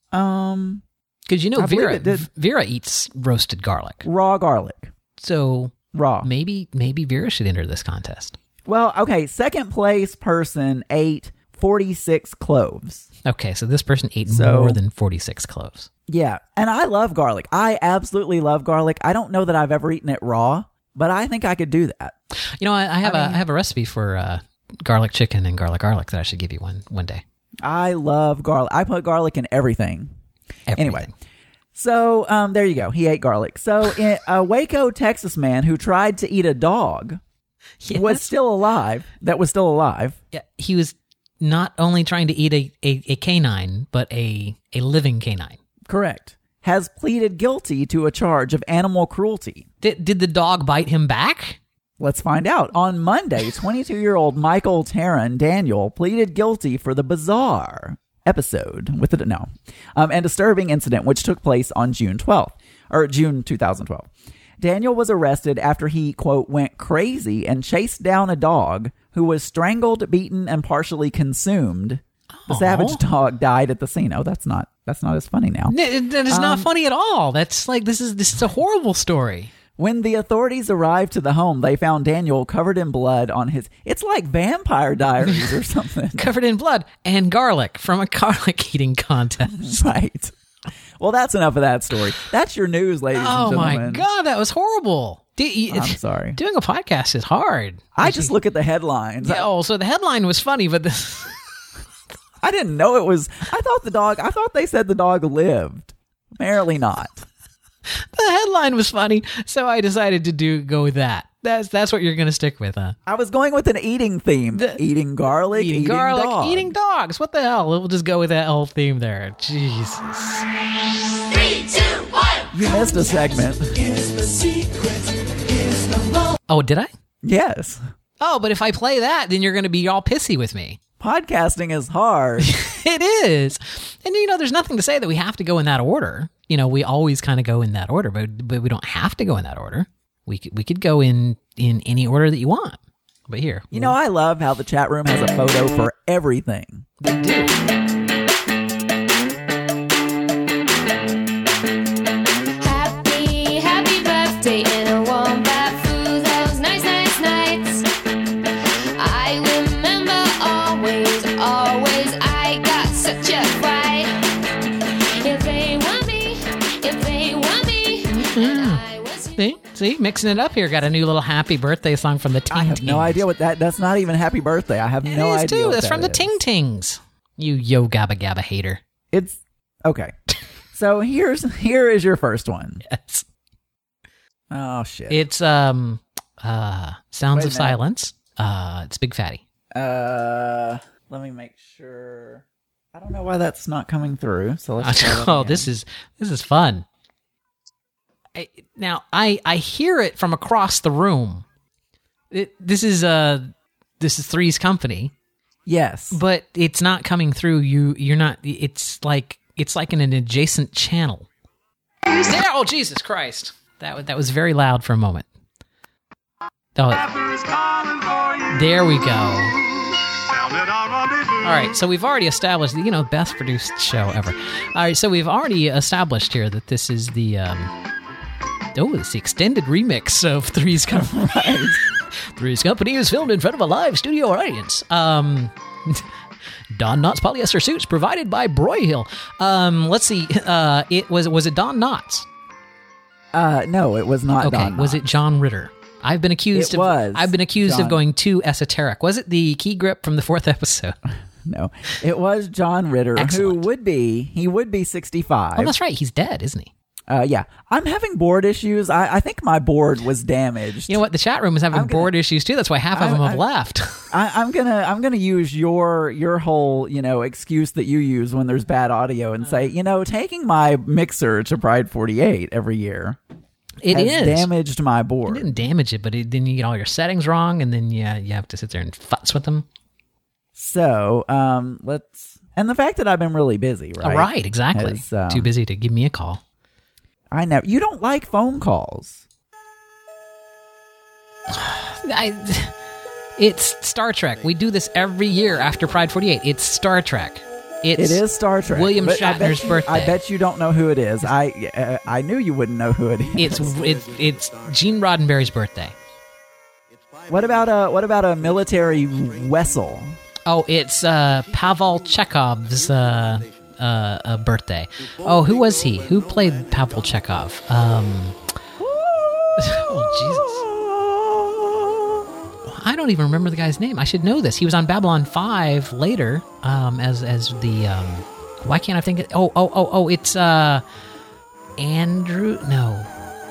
Because Vera eats roasted garlic, raw garlic. So raw. Maybe Vera should enter this contest. Well, okay. Second place person ate 46 cloves. Okay, so this person ate more than 46 cloves. Yeah, and I love garlic. I absolutely love garlic. I don't know that I've ever eaten it raw, but I think I could do that. You know, I have a recipe for garlic chicken and garlic that I should give you one day. I love garlic. I put garlic in everything. Anyway, so there you go. He ate garlic. So a Waco, Texas man who tried to eat a dog was still alive. Yeah, he was not only trying to eat a canine, but a living canine. Correct. Has pleaded guilty to a charge of animal cruelty. Did the dog bite him back? Let's find out. On Monday, 22-year-old Michael Taryn Daniel pleaded guilty for the bizarre episode with and disturbing incident which took place on June 2012. Daniel was arrested after he, quote, went crazy and chased down a dog who was strangled, beaten, and partially consumed. The savage dog died at the scene. Oh, that's not as funny now. That is not funny at all. That's like, this is a horrible story. When the authorities arrived to the home, they found Daniel covered in blood on his... It's like Vampire Diaries or something. Covered in blood and garlic from a garlic eating contest. Right. Well, that's enough of that story. That's your news, ladies and gentlemen. Oh, my God. That was horrible. I'm sorry. Doing a podcast is hard. I just look at the headlines. Yeah, so the headline was funny, but I didn't know it was... I thought they said the dog lived. Apparently not. The headline was funny, so I decided to go with that. That's what you're going to stick with, huh? I was going with an eating theme. Eating garlic, eating dogs. Eating dogs. What the hell? We'll just go with that whole theme there. Jesus. 3, 2, 1. You missed a segment. Oh, did I? Yes. Oh, but if I play that, then you're going to be all pissy with me. Podcasting is hard. It is. And, there's nothing to say that we have to go in that order. We always kind of go in that order, but we don't have to go in that order. We could go in any order that you want. But here. I love how the chat room has a photo for everything. They do. Happy birthday in a warm bath through those nice nights. I remember always, I got such a fright. If they want me, I was... See, mixing it up here. Got a new little happy birthday song from the Ting Tings. I have no idea what that's not even happy birthday. I have no idea. Too. What That's that from the is. Ting Tings. You yo gabba gabba hater. It's okay. So here is your first one. Yes. Oh shit. It's Sounds of Silence. Silence. It's Big Fatty. Let me make sure. I don't know why that's not coming through. So let's try that Oh, again. this is fun. I hear it from across the room. This is Three's Company. Yes. But it's not coming through. You're not. It's like in an adjacent channel. Yeah, oh Jesus Christ! That was very loud for a moment. Oh, there we go. All right, so we've already established, best produced show ever. All right, so we've already established here that this is the it's the extended remix of Three's Company. Right. Three's Company is filmed in front of a live studio audience. Don Knotts polyester suits provided by Broyhill. Let's see. Was it Don Knotts? No, it was not. Okay. Don Was Knotts. it John Ritter? I've been accused John. of going too esoteric. Was it the key grip from the 4th episode? No, it was John Ritter, Excellent. who would be 65. Oh, that's right. He's dead, isn't he? Yeah, I'm having board issues. I think my board was damaged. You know what? The chat room is having board issues too. That's why half of them have left. I'm gonna use your whole excuse that you use when there's bad audio and say taking my mixer to Pride 48 every year. It has is damaged my board. It didn't damage it, but then you get all your settings wrong, and then you have to sit there and futz with them. So and the fact that I've been really busy, right? Right, exactly. Too busy to give me a call. I know you don't like phone calls. It's Star Trek. We do this every year after Pride 48. It's Star Trek. It is Star Trek. William Shatner's birthday. I bet you don't know who it is. I knew you wouldn't know who it is. It's Gene Roddenberry's birthday. What about a military vessel? Oh, it's Pavel Chekhov's birthday. Oh, who was he? Who played Pavel Chekhov? Oh, Jesus. I don't even remember the guy's name. I should know this. He was on Babylon 5 later as the... why can't I think it? Oh, it's Andrew... No.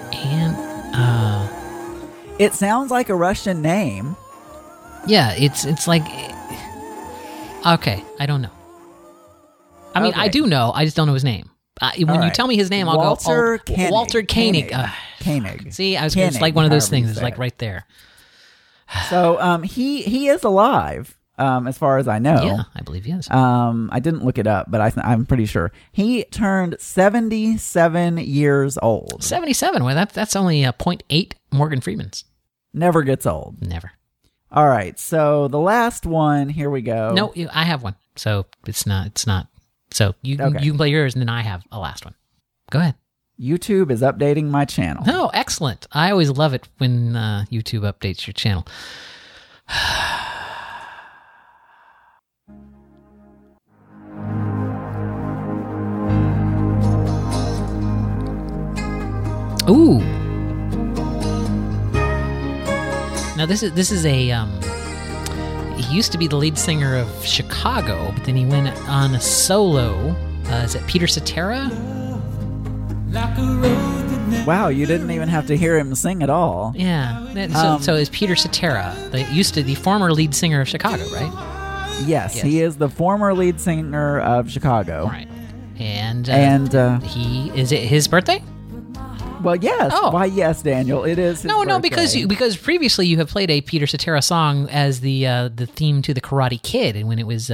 It sounds like a Russian name. Yeah, it's like... Okay, I don't know. I mean, Okay. I do know. I just don't know his name. When you tell me his name, I'll Walter go... Koenig. Walter Koenig. Koenig. See, it's Koenig, like one of those however you things. It's say like it. right there. So he is alive, as far as I know. Yeah, I believe he is. I didn't look it up, but I'm pretty sure he turned 77 years old. 77. Well, that's only 0.8 Morgan Freeman's. Never gets old. Never. All right, so the last one. Here we go. No, I have one. So it's not. So you Okay. can play yours, and then I have a last one. Go ahead. YouTube is updating my channel. Oh, excellent. I always love it when YouTube updates your channel. Ooh. Now this is a he used to be the lead singer of Chicago, but then he went on a solo. Is it Peter Cetera? Wow, you didn't even have to hear him sing at all. Yeah. So it's Peter Cetera, the former lead singer of Chicago, right? Yes, he is the former lead singer of Chicago. Right. And is it his birthday? Well, yes. Oh. Why, yes, Daniel. It is his No, birthday. because previously you have played a Peter Cetera song as the theme to the Karate Kid, and when it was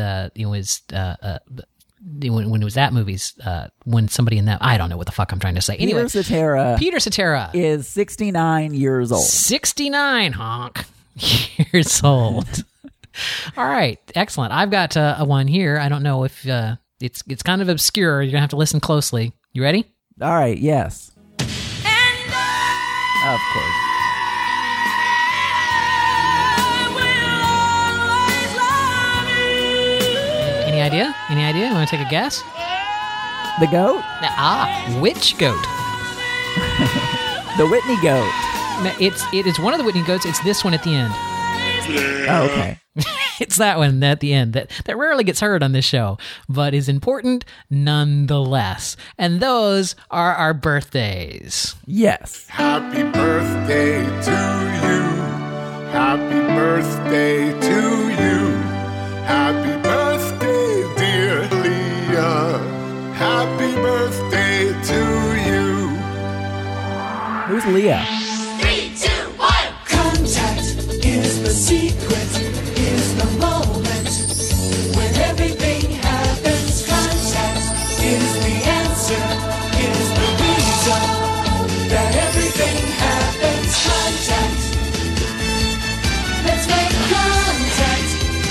when it was that movie's when somebody in that, I don't know what the fuck I'm trying to say. Anyway, Peter Cetera is 69 years old. 69 years old. All right, excellent. I've got a one here. I don't know if it's kind of obscure. You're gonna have to listen closely. You ready? All right. Yes. Of course. Any idea? Any idea? Want to take a guess? The goat? Which goat? The Whitney goat. No, it is one of the Whitney goats. It's this one at the end. Oh, okay. It's that one at the end that rarely gets heard on this show, but is important nonetheless. And those are our birthdays. Yes. Happy birthday to you. Happy birthday to you. Happy birthday, dear Leah. Happy birthday to you. Who's Leah? 3, 2, 1. Contact is the secret, is the moment when everything happens. Contact is the answer, is the reason that everything happens. Contact. Let's make contact.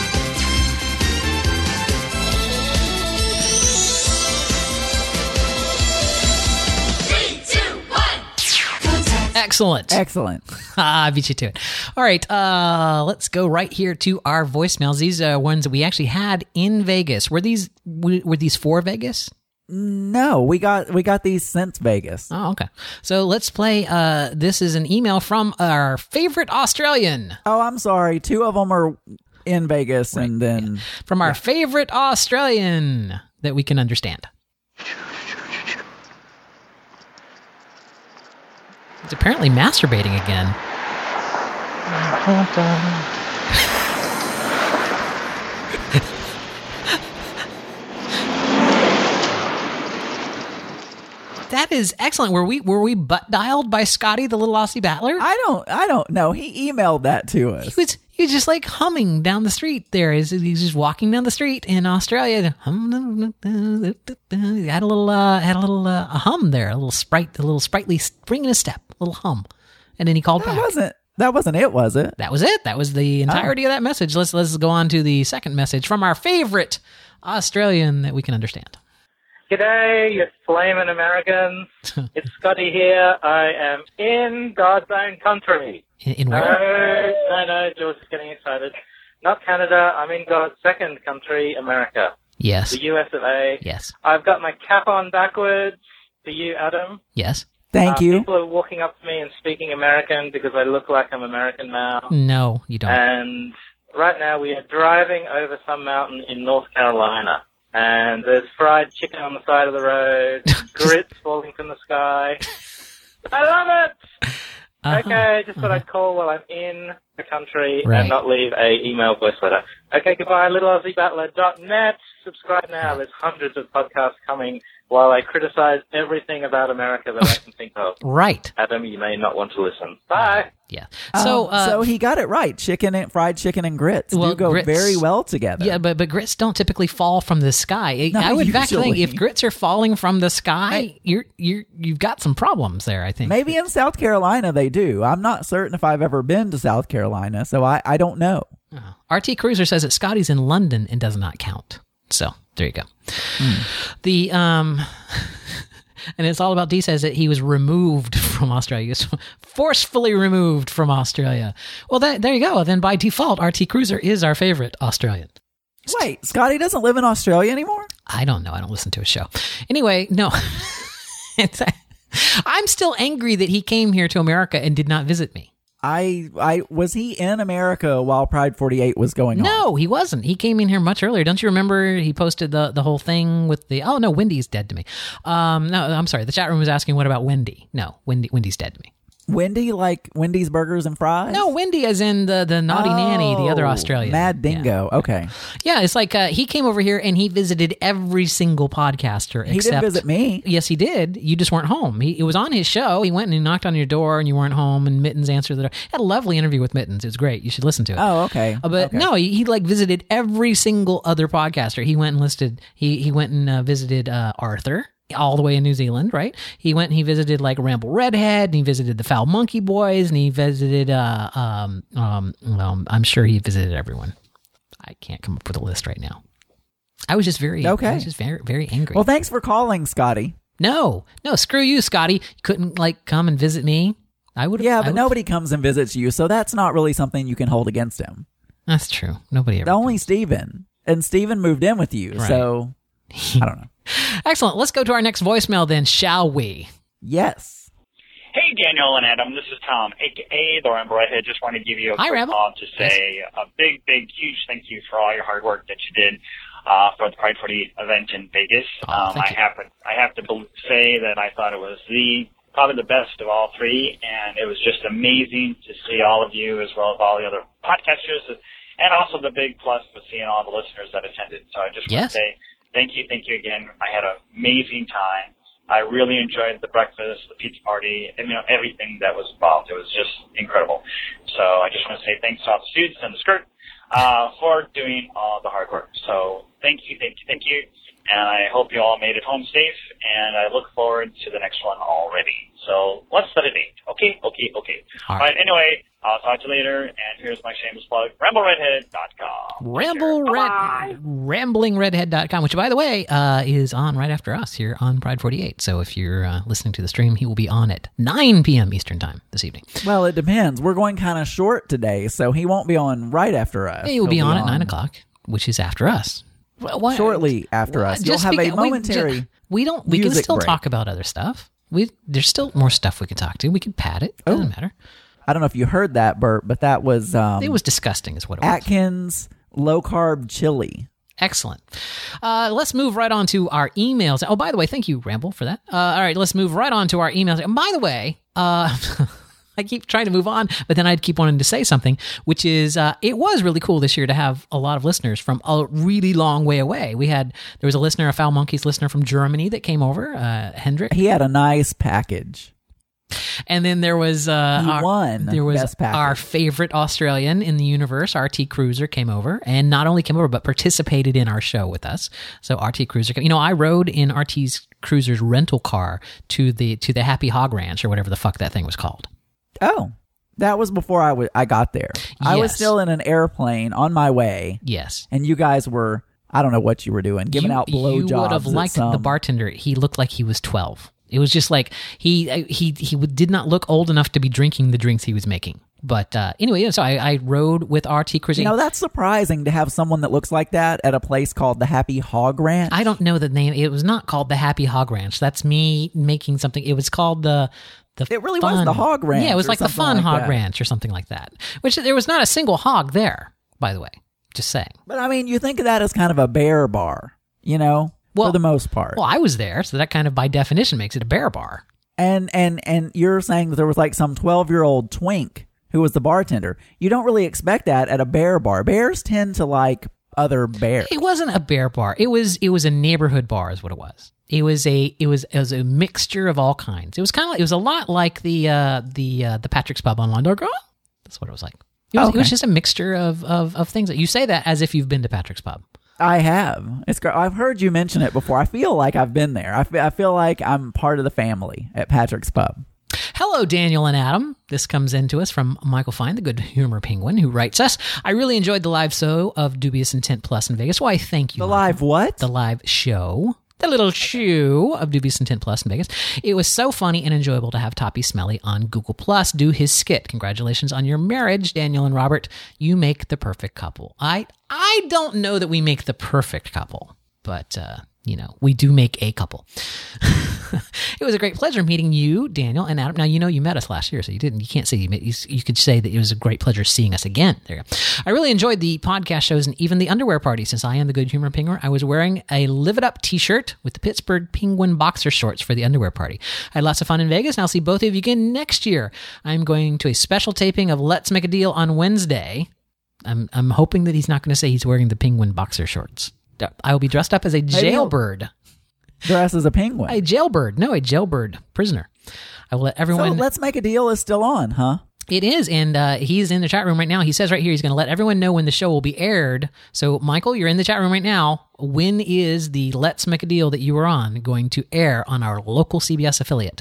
Excellent. I beat you to it. All right, let's go right here to our voicemails. These are ones that we actually had in Vegas. Were these for Vegas? No, we got these since Vegas. Oh, okay. So let's play. This is an email from our favorite Australian. Oh, I'm sorry. 2 of them are in Vegas, and then from our favorite Australian that we can understand. He's apparently masturbating again. That is excellent. Were we butt dialed by Scotty, the little Aussie battler? I don't know. He emailed that to us. He was just like humming down the street there. He's just walking down the street in Australia. He had a little a hum there, a little sprightly spring in a step, a little hum. And then he called back. That wasn't it, was it? That was it. That was the entirety of that message. Let's go on to the second message from our favorite Australian that we can understand. G'day, you flaming Americans. It's Scotty here. I am in God's own country. In where? No, George is getting excited. Not Canada. I'm in God's second country, America. Yes. The US of A. Yes. I've got my cap on backwards for you, Adam. Yes. Thank you. People are walking up to me and speaking American because I look like I'm American now. No, you don't. And right now we are driving over some mountain in North Carolina. And there's fried chicken on the side of the road, grits falling from the sky. I love it! Okay, just thought I'd call while I'm in the country and not leave a email voice letter. Okay, goodbye, littleaussiebattler.net. Subscribe now. There's hundreds of podcasts coming while I criticize everything about America that I can think of. Right. Adam, you may not want to listen. Bye. Yeah. So he got it right. Fried chicken and grits do go grits, very well together. Yeah, but grits don't typically fall from the sky. Not I would in fact think usually. if grits are falling from the sky, you've got some problems there, I think. Maybe in South Carolina they do. I'm not certain if I've ever been to South Carolina, so I don't know. RT Cruiser says that Scotty's in London and does not count. So there you go. The and it's all about D says that he was removed from Australia. He was forcefully removed from Australia. Well, there you go. Then by default, RT Cruiser is our favorite Australian. Wait, Scotty doesn't live in Australia anymore? I don't know. I don't listen to his show. Anyway, no. I'm still angry that he came here to America and did not visit me. I was he in America while Pride 48 was going on? No, he wasn't. He came in here much earlier. Don't you remember he posted the whole thing with the, oh no, Wendy's dead to me. No, I'm sorry. The chat room was asking, what about Wendy? No, Wendy's dead to me. Wendy, like Wendy's Burgers and Fries? No, Wendy as in the naughty nanny, the other Australian. Mad Dingo. Yeah. Okay. Yeah, it's like he came over here and he visited every single podcaster. He didn't visit me. Yes, he did. You just weren't home. It was on his show. He went and he knocked on your door and you weren't home, and Mittens answered the door. Had a lovely interview with Mittens. It was great. You should listen to it. Oh, okay. But okay. no, he like visited every single other podcaster. He went and listed. He went and visited Arthur. All the way in New Zealand, right? He went and he visited like Ramble Redhead, and he visited the Foul Monkey Boys, and he visited I'm sure he visited everyone. I can't come up with a list right now. I was just very very angry. Well, thanks for calling, Scotty. No, screw you, Scotty. You couldn't like come and visit me. I would. Yeah, but nobody comes and visits you, so that's not really something you can hold against him. That's true. Nobody ever. Only Steven. And Steven moved in with you, right. So I don't know. Excellent. Let's go to our next voicemail then, shall we? Yes. Hey, Daniel and Adam. This is Tom, a.k.a. the Ramble Redhead. Just want to give you a quick call to say a big, huge thank you for all your hard work that you did for the Pride 48 event in Vegas. I have to say that I thought it was probably the best of all three, and it was just amazing to see all of you as well as all the other podcasters, and also the big plus was seeing all the listeners that attended. So I just want to say thank you again. I had an amazing time. I really enjoyed the breakfast, the pizza party, and everything that was involved. It was just incredible. So I just want to say thanks to all the students and the skirt for doing all the hard work. So thank you. And I hope you all made it home safe, and I look forward to the next one already. So let's set a date. Okay. All right. Anyway, I'll talk to you later, and here's my shameless plug, RambleRedhead.com. RamblingRedhead.com, which, by the way, is on right after us here on Pride 48. So if you're listening to the stream, he will be on at 9 p.m. Eastern Time this evening. Well, it depends. We're going kind of short today, so he won't be on right after us. He'll be on at 9 o'clock, which is after us. Shortly after us. You'll have a momentary we can still talk about other stuff. There's still more stuff we can talk to. We can pad it. Doesn't matter. I don't know if you heard that, Bert, but that was... it was disgusting is what it was. Atkins low-carb chili. Excellent. Let's move right on to our emails. Oh, by the way, thank you, Ramble, for that. All right, let's move right on to our emails. And by the way, I keep trying to move on, but then I'd keep wanting to say something, which is it was really cool this year to have a lot of listeners from a really long way away. There was a listener, a Foul Monkeys listener from Germany that came over, Hendrik. He had a nice package. And then there was Best Package. Our favorite Australian in the universe, RT Cruiser, came over, and not only came over but participated in our show with us. So RT Cruiser, I rode in RT Cruiser's rental car to the Happy Hog Ranch or whatever the fuck that thing was called. Oh, that was before I got there. I was still in an airplane on my way. Yes, and you guys were. I don't know what you were doing, giving out blowjobs. You would have liked the bartender. He looked like he was 12. It was just like he did not look old enough to be drinking the drinks he was making. But anyway, so I rode with RT Cruiser. That's surprising to have someone that looks like that at a place called the Happy Hog Ranch. I don't know the name. It was not called the Happy Hog Ranch. That's me making something. It was called the It really was the Hog Ranch. Yeah, it was like the Fun Hog that. Ranch or something like that. Which there was not a single hog there, by the way. Just saying. But I mean, you think of that as kind of a bear bar, for the most part. Well, I was there, so that kind of by definition makes it a bear bar. And you're saying that there was like some 12-year-old twink who was the bartender. You don't really expect that at a bear bar. Bears tend to like other bears. It wasn't a bear bar. It was a neighborhood bar, is what it was. It was a mixture of all kinds. It was a lot like the Patrick's Pub on London. That's what it was like. It was just a mixture of things. You say that as if you've been to Patrick's Pub. I have. It's great. I've heard you mention it before. I feel like I've been there. I feel like I'm part of the family at Patrick's Pub. Hello, Daniel and Adam. This comes in to us from Michael Fine, the Good Humor Penguin, who writes us, I really enjoyed the live show of Dubious Intent Plus in Vegas. Why, thank you. The live what? The live show. The little shoe of Dubious Intent Plus in Vegas. It was so funny and enjoyable to have Toppy Smelly on Google Plus do his skit. Congratulations on your marriage, Daniel and Robert. You make the perfect couple. I don't know that we make the perfect couple, but we do make a couple. It was a great pleasure meeting you, Daniel and Adam. Now, you met us last year, so you can't say you could say that it was a great pleasure seeing us again. There you go. I really enjoyed the podcast shows and even the underwear party. Since I am the Good Humor Penguin, I was wearing a Live It Up t-shirt with the Pittsburgh Penguin boxer shorts for the underwear party. I had lots of fun in Vegas, and I'll see both of you again next year. I'm going to a special taping of Let's Make a Deal on Wednesday. I'm hoping that he's not going to say he's wearing the Penguin boxer shorts. I will be dressed up as a jailbird. Dressed as a penguin. A jailbird prisoner. I will let everyone... So Let's Make a Deal is still on, huh? It is, and he's in the chat room right now. He says right here he's going to let everyone know when the show will be aired. So, Michael, you're in the chat room right now. When is the Let's Make a Deal that you were on going to air on our local CBS affiliate?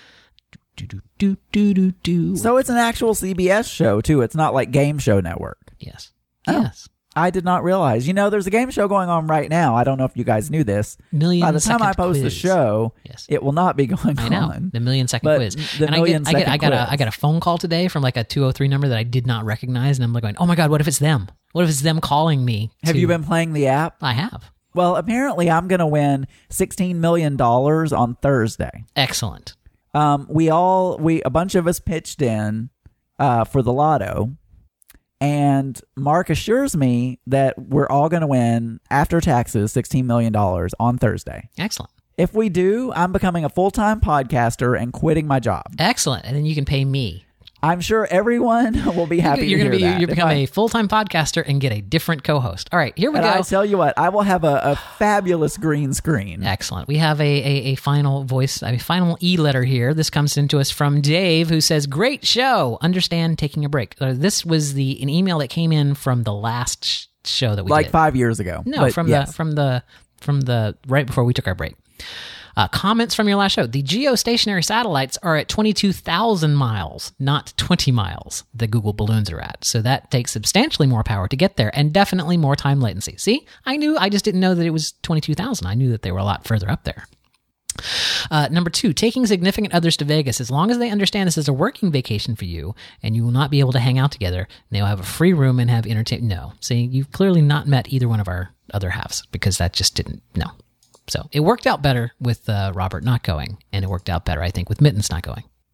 So it's an actual CBS show, too. It's not like Game Show Network. Yes. Oh. Yes. I did not realize. There's a game show going on right now. I don't know if you guys knew this. By the time I post the show, it will not be going on. I know. The million-second quiz. I got a phone call today from like a 203 number that I did not recognize, and I'm like going, oh my God, what if it's them? What if it's them calling me? Have you been playing the app? I have. Well, apparently I'm going to win $16 million on Thursday. Excellent. A bunch of us pitched in for the lotto. And Mark assures me that we're all going to win, after taxes, $16 million on Thursday. Excellent. If we do, I'm becoming a full-time podcaster and quitting my job. Excellent. And then you can pay me. I'm sure everyone will be happy to hear that. You become a full-time podcaster and get a different co-host. All right, here we go. I tell you what, I will have a fabulous green screen. Excellent. We have a final final e-letter here. This comes into us from Dave, who says, great show. Understand taking a break. This was an email that came in from the last show that we did. Like 5 years ago. No, from the right before we took our break. Comments from your last show. The geostationary satellites are at 22,000 miles, not 20 miles, the Google balloons are at. So that takes substantially more power to get there and definitely more time latency. See, I just didn't know that it was 22,000. I knew that they were a lot further up there. Number 2, taking significant others to Vegas. As long as they understand this is a working vacation for you and you will not be able to hang out together, and they'll have a free room and have entertainment. No. See, you've clearly not met either one of our other halves because that just didn't, no. So it worked out better with Robert not going, and it worked out better, I think, with Mittens not going.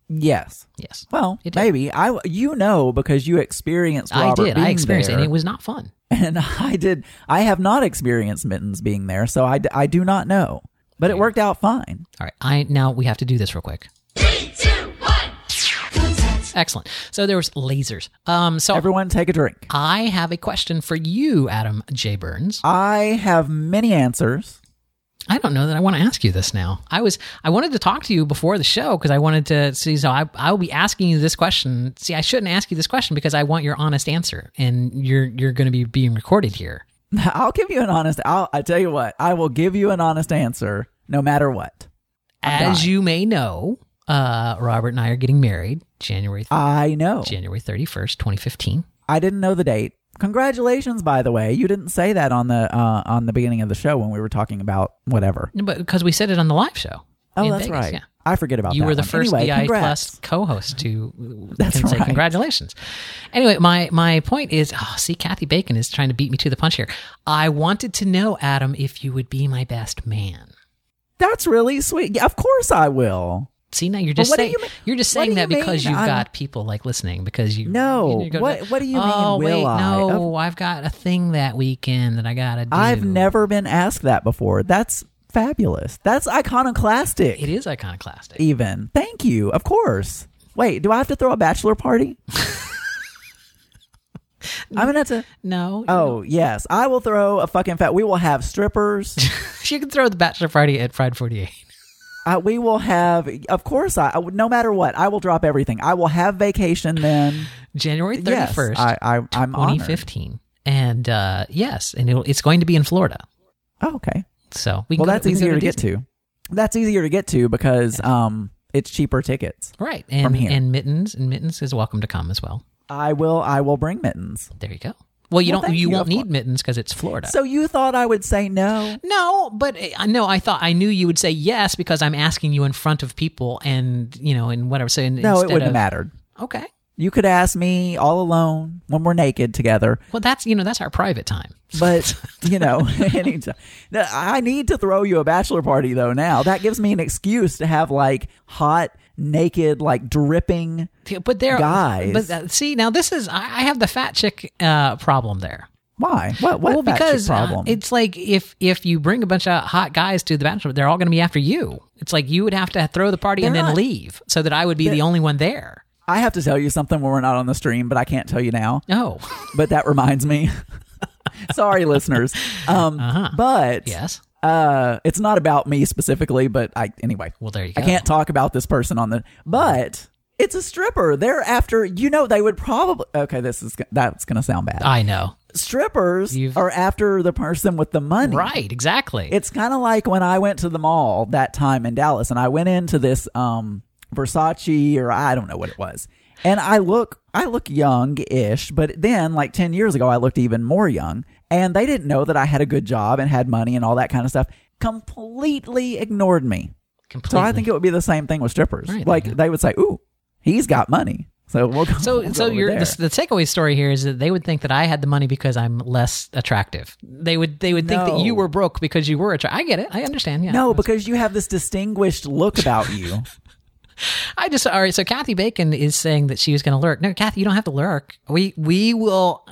Yes. Yes. Well, It did. maybe because you experienced Robert I did. being I experienced it, there. and it was not fun. And I did. I have not experienced Mittens being there, so I do not know. But it worked out fine. All right. Now we have to do this real quick. 3, 2, 1. Excellent. So there was lasers. So Everyone take a drink. I have a question for you, Adam J. Burns. I have many answers. I don't know that I want to ask you this now. I wanted to talk to you before the show because I wanted to see. So I will be asking you this question. See, I shouldn't ask you this question because I want your honest answer, and you're going to be being recorded here. I'll give you an honest. I tell you what. I will give you an honest answer, no matter what. As you may know, Robert and I are getting married January I know. January 31st, 2015. I didn't know the date. Congratulations, by the way. You didn't say that on the beginning of the show when we were talking about whatever. But because we said it on the live show. Oh, in that's Vegas, right. Yeah. I forget about that. You were the one. first Anyway, BI congrats. Plus co-host to That's can say right. congratulations. Anyway, my point is, see, Kathy Bacon is trying to beat me to the punch here. I wanted to know, Adam, if you would be my best man. That's really sweet. Yeah, of course I will. See, now you're just what do saying you mean- you're just what saying do that you because mean? you've got people like listening because you No. you go What do you mean, oh, will wait, I? No, I've got a thing that weekend that I gotta do. I've never been asked that before. That's fabulous. That's iconoclastic. It is iconoclastic. Even. Thank you. Of course. Wait, do I have to throw a bachelor party? I'm gonna have to. No. Oh yes, I will throw a fucking we will have strippers. You can throw the bachelor party at Pride 48. We will have. Of course, no matter what, I will drop everything. I will have vacation then. January 31st, Yes, I'm 2015. And yes, and it's going to be in Florida. Oh, okay. So we Well, can that's we can easier go to get Disney. to. That's easier to get to because it's cheaper tickets. Right. From And here. and Mittens is welcome to come as well. I will bring Mittens. There you go. Well, you Well, don't thank you you, won't of need course. Mittens because it's Florida. So you thought I would say no? No, but no, I knew you would say yes because I'm asking you in front of people and and whatever. So No, it wouldn't have mattered. Okay. You could ask me all alone when we're naked together. Well, that's that's our private time. But, anytime. I need to throw you a bachelor party, though, now. That gives me an excuse to have, hot, naked, dripping But there, guys. But see, now this is I have the fat chick problem there. Why? What Well, fat chick because problem? it's like if you bring a bunch of hot guys to the bachelor, they're all going to be after you. It's like you would have to throw the party and They're then not- leave, so that I would be the only one there. I have to tell you something when we're not on the stream, but I can't tell you now. Oh, But that reminds me. Sorry, listeners. But yes. It's not about me specifically, but anyway. Well, there you go. I can't talk about this person on the. But it's a stripper. They're after. They would probably. Okay, that's gonna sound bad. I know. Strippers are after the person with the money. Right, exactly. It's kind of like when I went to the mall that time in Dallas, and I went into this Versace, or I don't know what it was, and I look young-ish, but then 10 years ago I looked even more young, and they didn't know that I had a good job and had money and all that kind of stuff. Completely ignored me. Completely. So I think it would be the same thing with strippers. Right, They would say, "Ooh, he's got money." So we'll go. So we'll go over the there. takeaway story here is that they would think that I had the money because I'm less attractive. They would think that No. you were broke because you were attractive. I get it. I understand. Yeah. No, because you have this distinguished look about you. All right. So Kathy Bacon is saying that she was going to lurk. No, Kathy, you don't have to lurk. We will.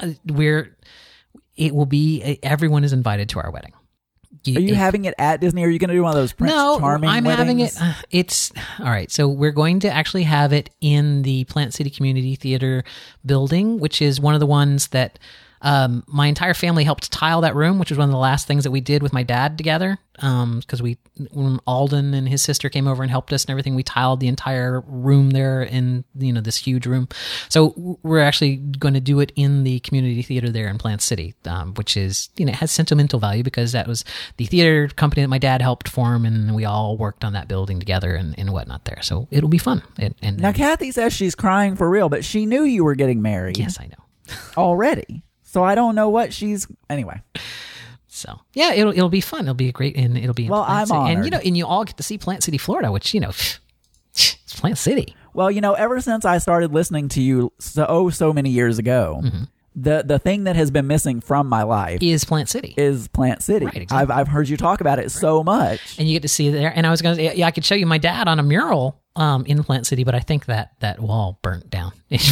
It will be. Everyone is invited to our wedding. Are you having it at Disney? Or are you going to do one of those Prince Charming I'm having weddings? it. It's all right. So we're going to actually have it in the Plant City Community Theater building, which is one of the ones that my entire family helped tile that room, which was one of the last things that we did with my dad together. Because when Alden and his sister came over and helped us and everything, we tiled the entire room there in this huge room. So we're actually going to do it in the community theater there in Plant City, which is it has sentimental value because that was the theater company that my dad helped form, and we all worked on that building together and whatnot there. So it'll be fun. And Now, Kathy says she's crying for real, but she knew you were getting married. yes, I know. Already. So I don't know what she's. Anyway. So yeah, it'll be fun. It'll be great, and it'll be in Well, Plant I'm City. honored. And you all get to see Plant City, Florida, which it's Plant City. Well, ever since I started listening to you so many years ago, the thing that has been missing from my life Is Plant City. is Plant City. Right, exactly. I've heard you talk about it so much. And you get to see it there. And I was going to say, I could show you my dad on a mural in Plant City, but I think that wall burnt down.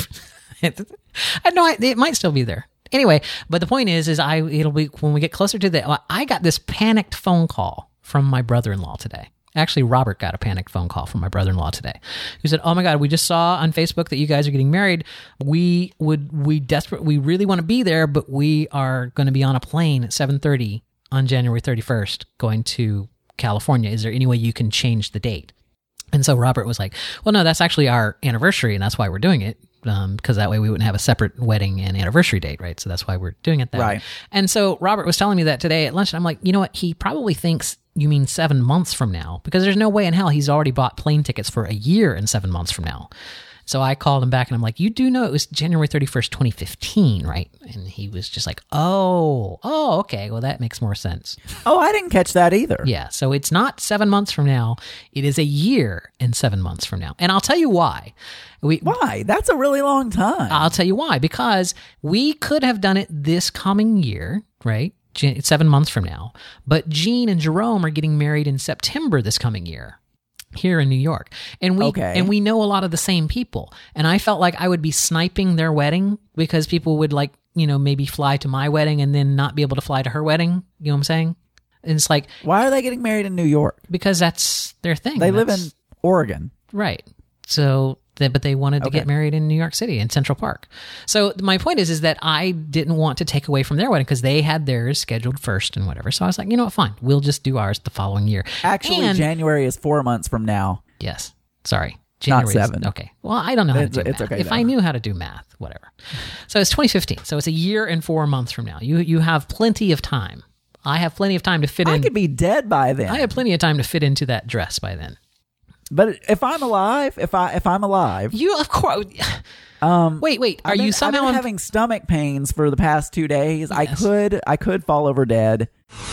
I know it might still be there. Anyway, but the point is it'll be when we get closer to the. I got this panicked phone call from my brother-in-law today. Actually, Robert got a panicked phone call from my brother-in-law today. He said, "Oh my God, we just saw on Facebook that you guys are getting married. We really want to be there, but we are going to be on a plane at 7:30 on January 31st going to California. Is there any way you can change the date?" And so Robert was like, "Well, no, that's actually our anniversary, and that's why we're doing it, because that way we wouldn't have a separate wedding and anniversary date, right? So that's why we're doing it that way." And so Robert was telling me that today at lunch, and I'm like, you know what? He probably thinks you mean 7 months from now, because there's no way in hell he's already bought plane tickets for a year and 7 months from now. So I called him back and I'm like, you do know it was January 31st, 2015, right? And he was just like, oh, okay. Well, that makes more sense. Oh, I didn't catch that either. Yeah. So it's not 7 months from now. It is a year and 7 months from now. And I'll tell you why. Why? That's a really long time. I'll tell you why. Because we could have done it this coming year, right? 7 months from now. But Gene and Jerome are getting married in September this coming year here in New York. And we know a lot of the same people. And I felt like I would be sniping their wedding because people would maybe fly to my wedding and then not be able to fly to her wedding. You know what I'm saying? And it's like, why are they getting married in New York? Because that's their thing. They live in Oregon. Right. So, but they wanted to get married in New York City in Central Park. So my point is that I didn't want to take away from their wedding because they had theirs scheduled first and whatever. So I was like, you know what, fine. We'll just do ours the following year. Actually, January is 4 months from now. Yes. Sorry. January Not 7. Okay. Well, I don't know how to do math. Okay, if I knew how to do math, whatever. So it's 2015. So it's a year and 4 months from now. You have plenty of time. I have plenty of time to fit in. I could be dead by then. I have plenty of time to fit into that dress by then. But if I'm alive, if I'm alive, you of course. Wait. Are you somehow I've been having stomach pains for the past 2 days? Yes. I could fall over dead.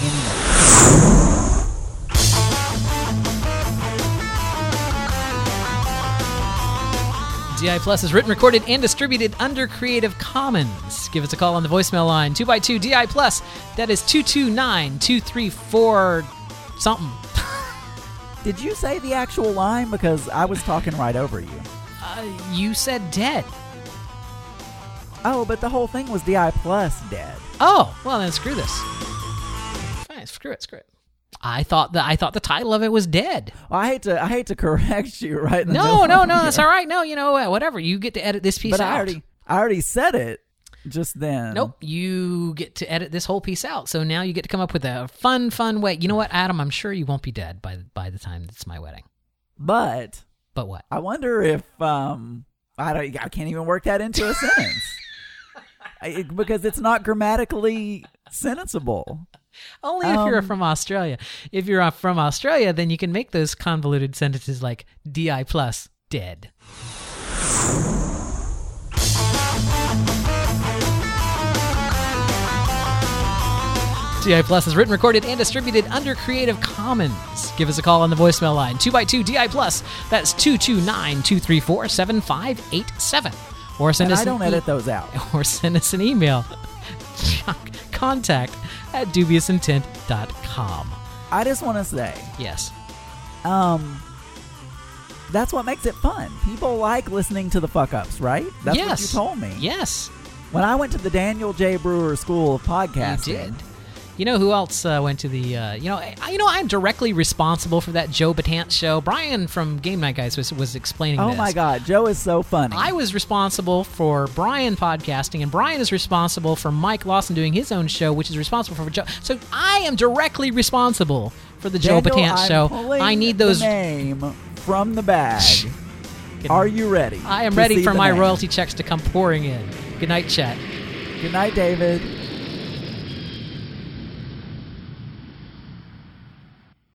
DI Plus is written, recorded, and distributed under Creative Commons. Give us a call on the voicemail line 2x2 DI Plus. That is 229-234 something. Did you say the actual line? Because I was talking right over you. You said dead. Oh, but the whole thing was DI Plus dead. Oh, well then screw this. Fine, screw it. I thought the title of it was dead. Well, I hate to correct you right in the No, that's all right. No, whatever. You get to edit this piece out. But I already said it just then. Nope, you get to edit this whole piece out. So now you get to come up with a fun way. You know what, Adam? I'm sure you won't be dead by the time it's my wedding. But what? I wonder if I can't even work that into a sentence because it's not grammatically sentenceable. Only if you're from Australia. If you're from Australia, then you can make those convoluted sentences like DI plus dead. DI Plus is written, recorded, and distributed under Creative Commons. Give us a call on the voicemail line 2x2 DI Plus. That's 229-234-7587. Or send us. I don't edit those out. Or send us an email. contact@dubiousинtent.com. I just want to say, yes. That's what makes it fun. People like listening to the fuck ups, right? That's what you told me. Yes. When I went to the Daniel J. Brewer School of Podcasting. You did. You know who else went to the? I'm directly responsible for that Joe Batant show. Brian from Game Night Guys was explaining this. Oh my God, Joe is so funny. I was responsible for Brian podcasting, and Brian is responsible for Mike Lawson doing his own show, which is responsible for Joe. So I am directly responsible for the Joe Batant show. I need those name from the bag. Are you ready? I am ready for my royalty checks to come pouring in. Good night, chat. Good night, David.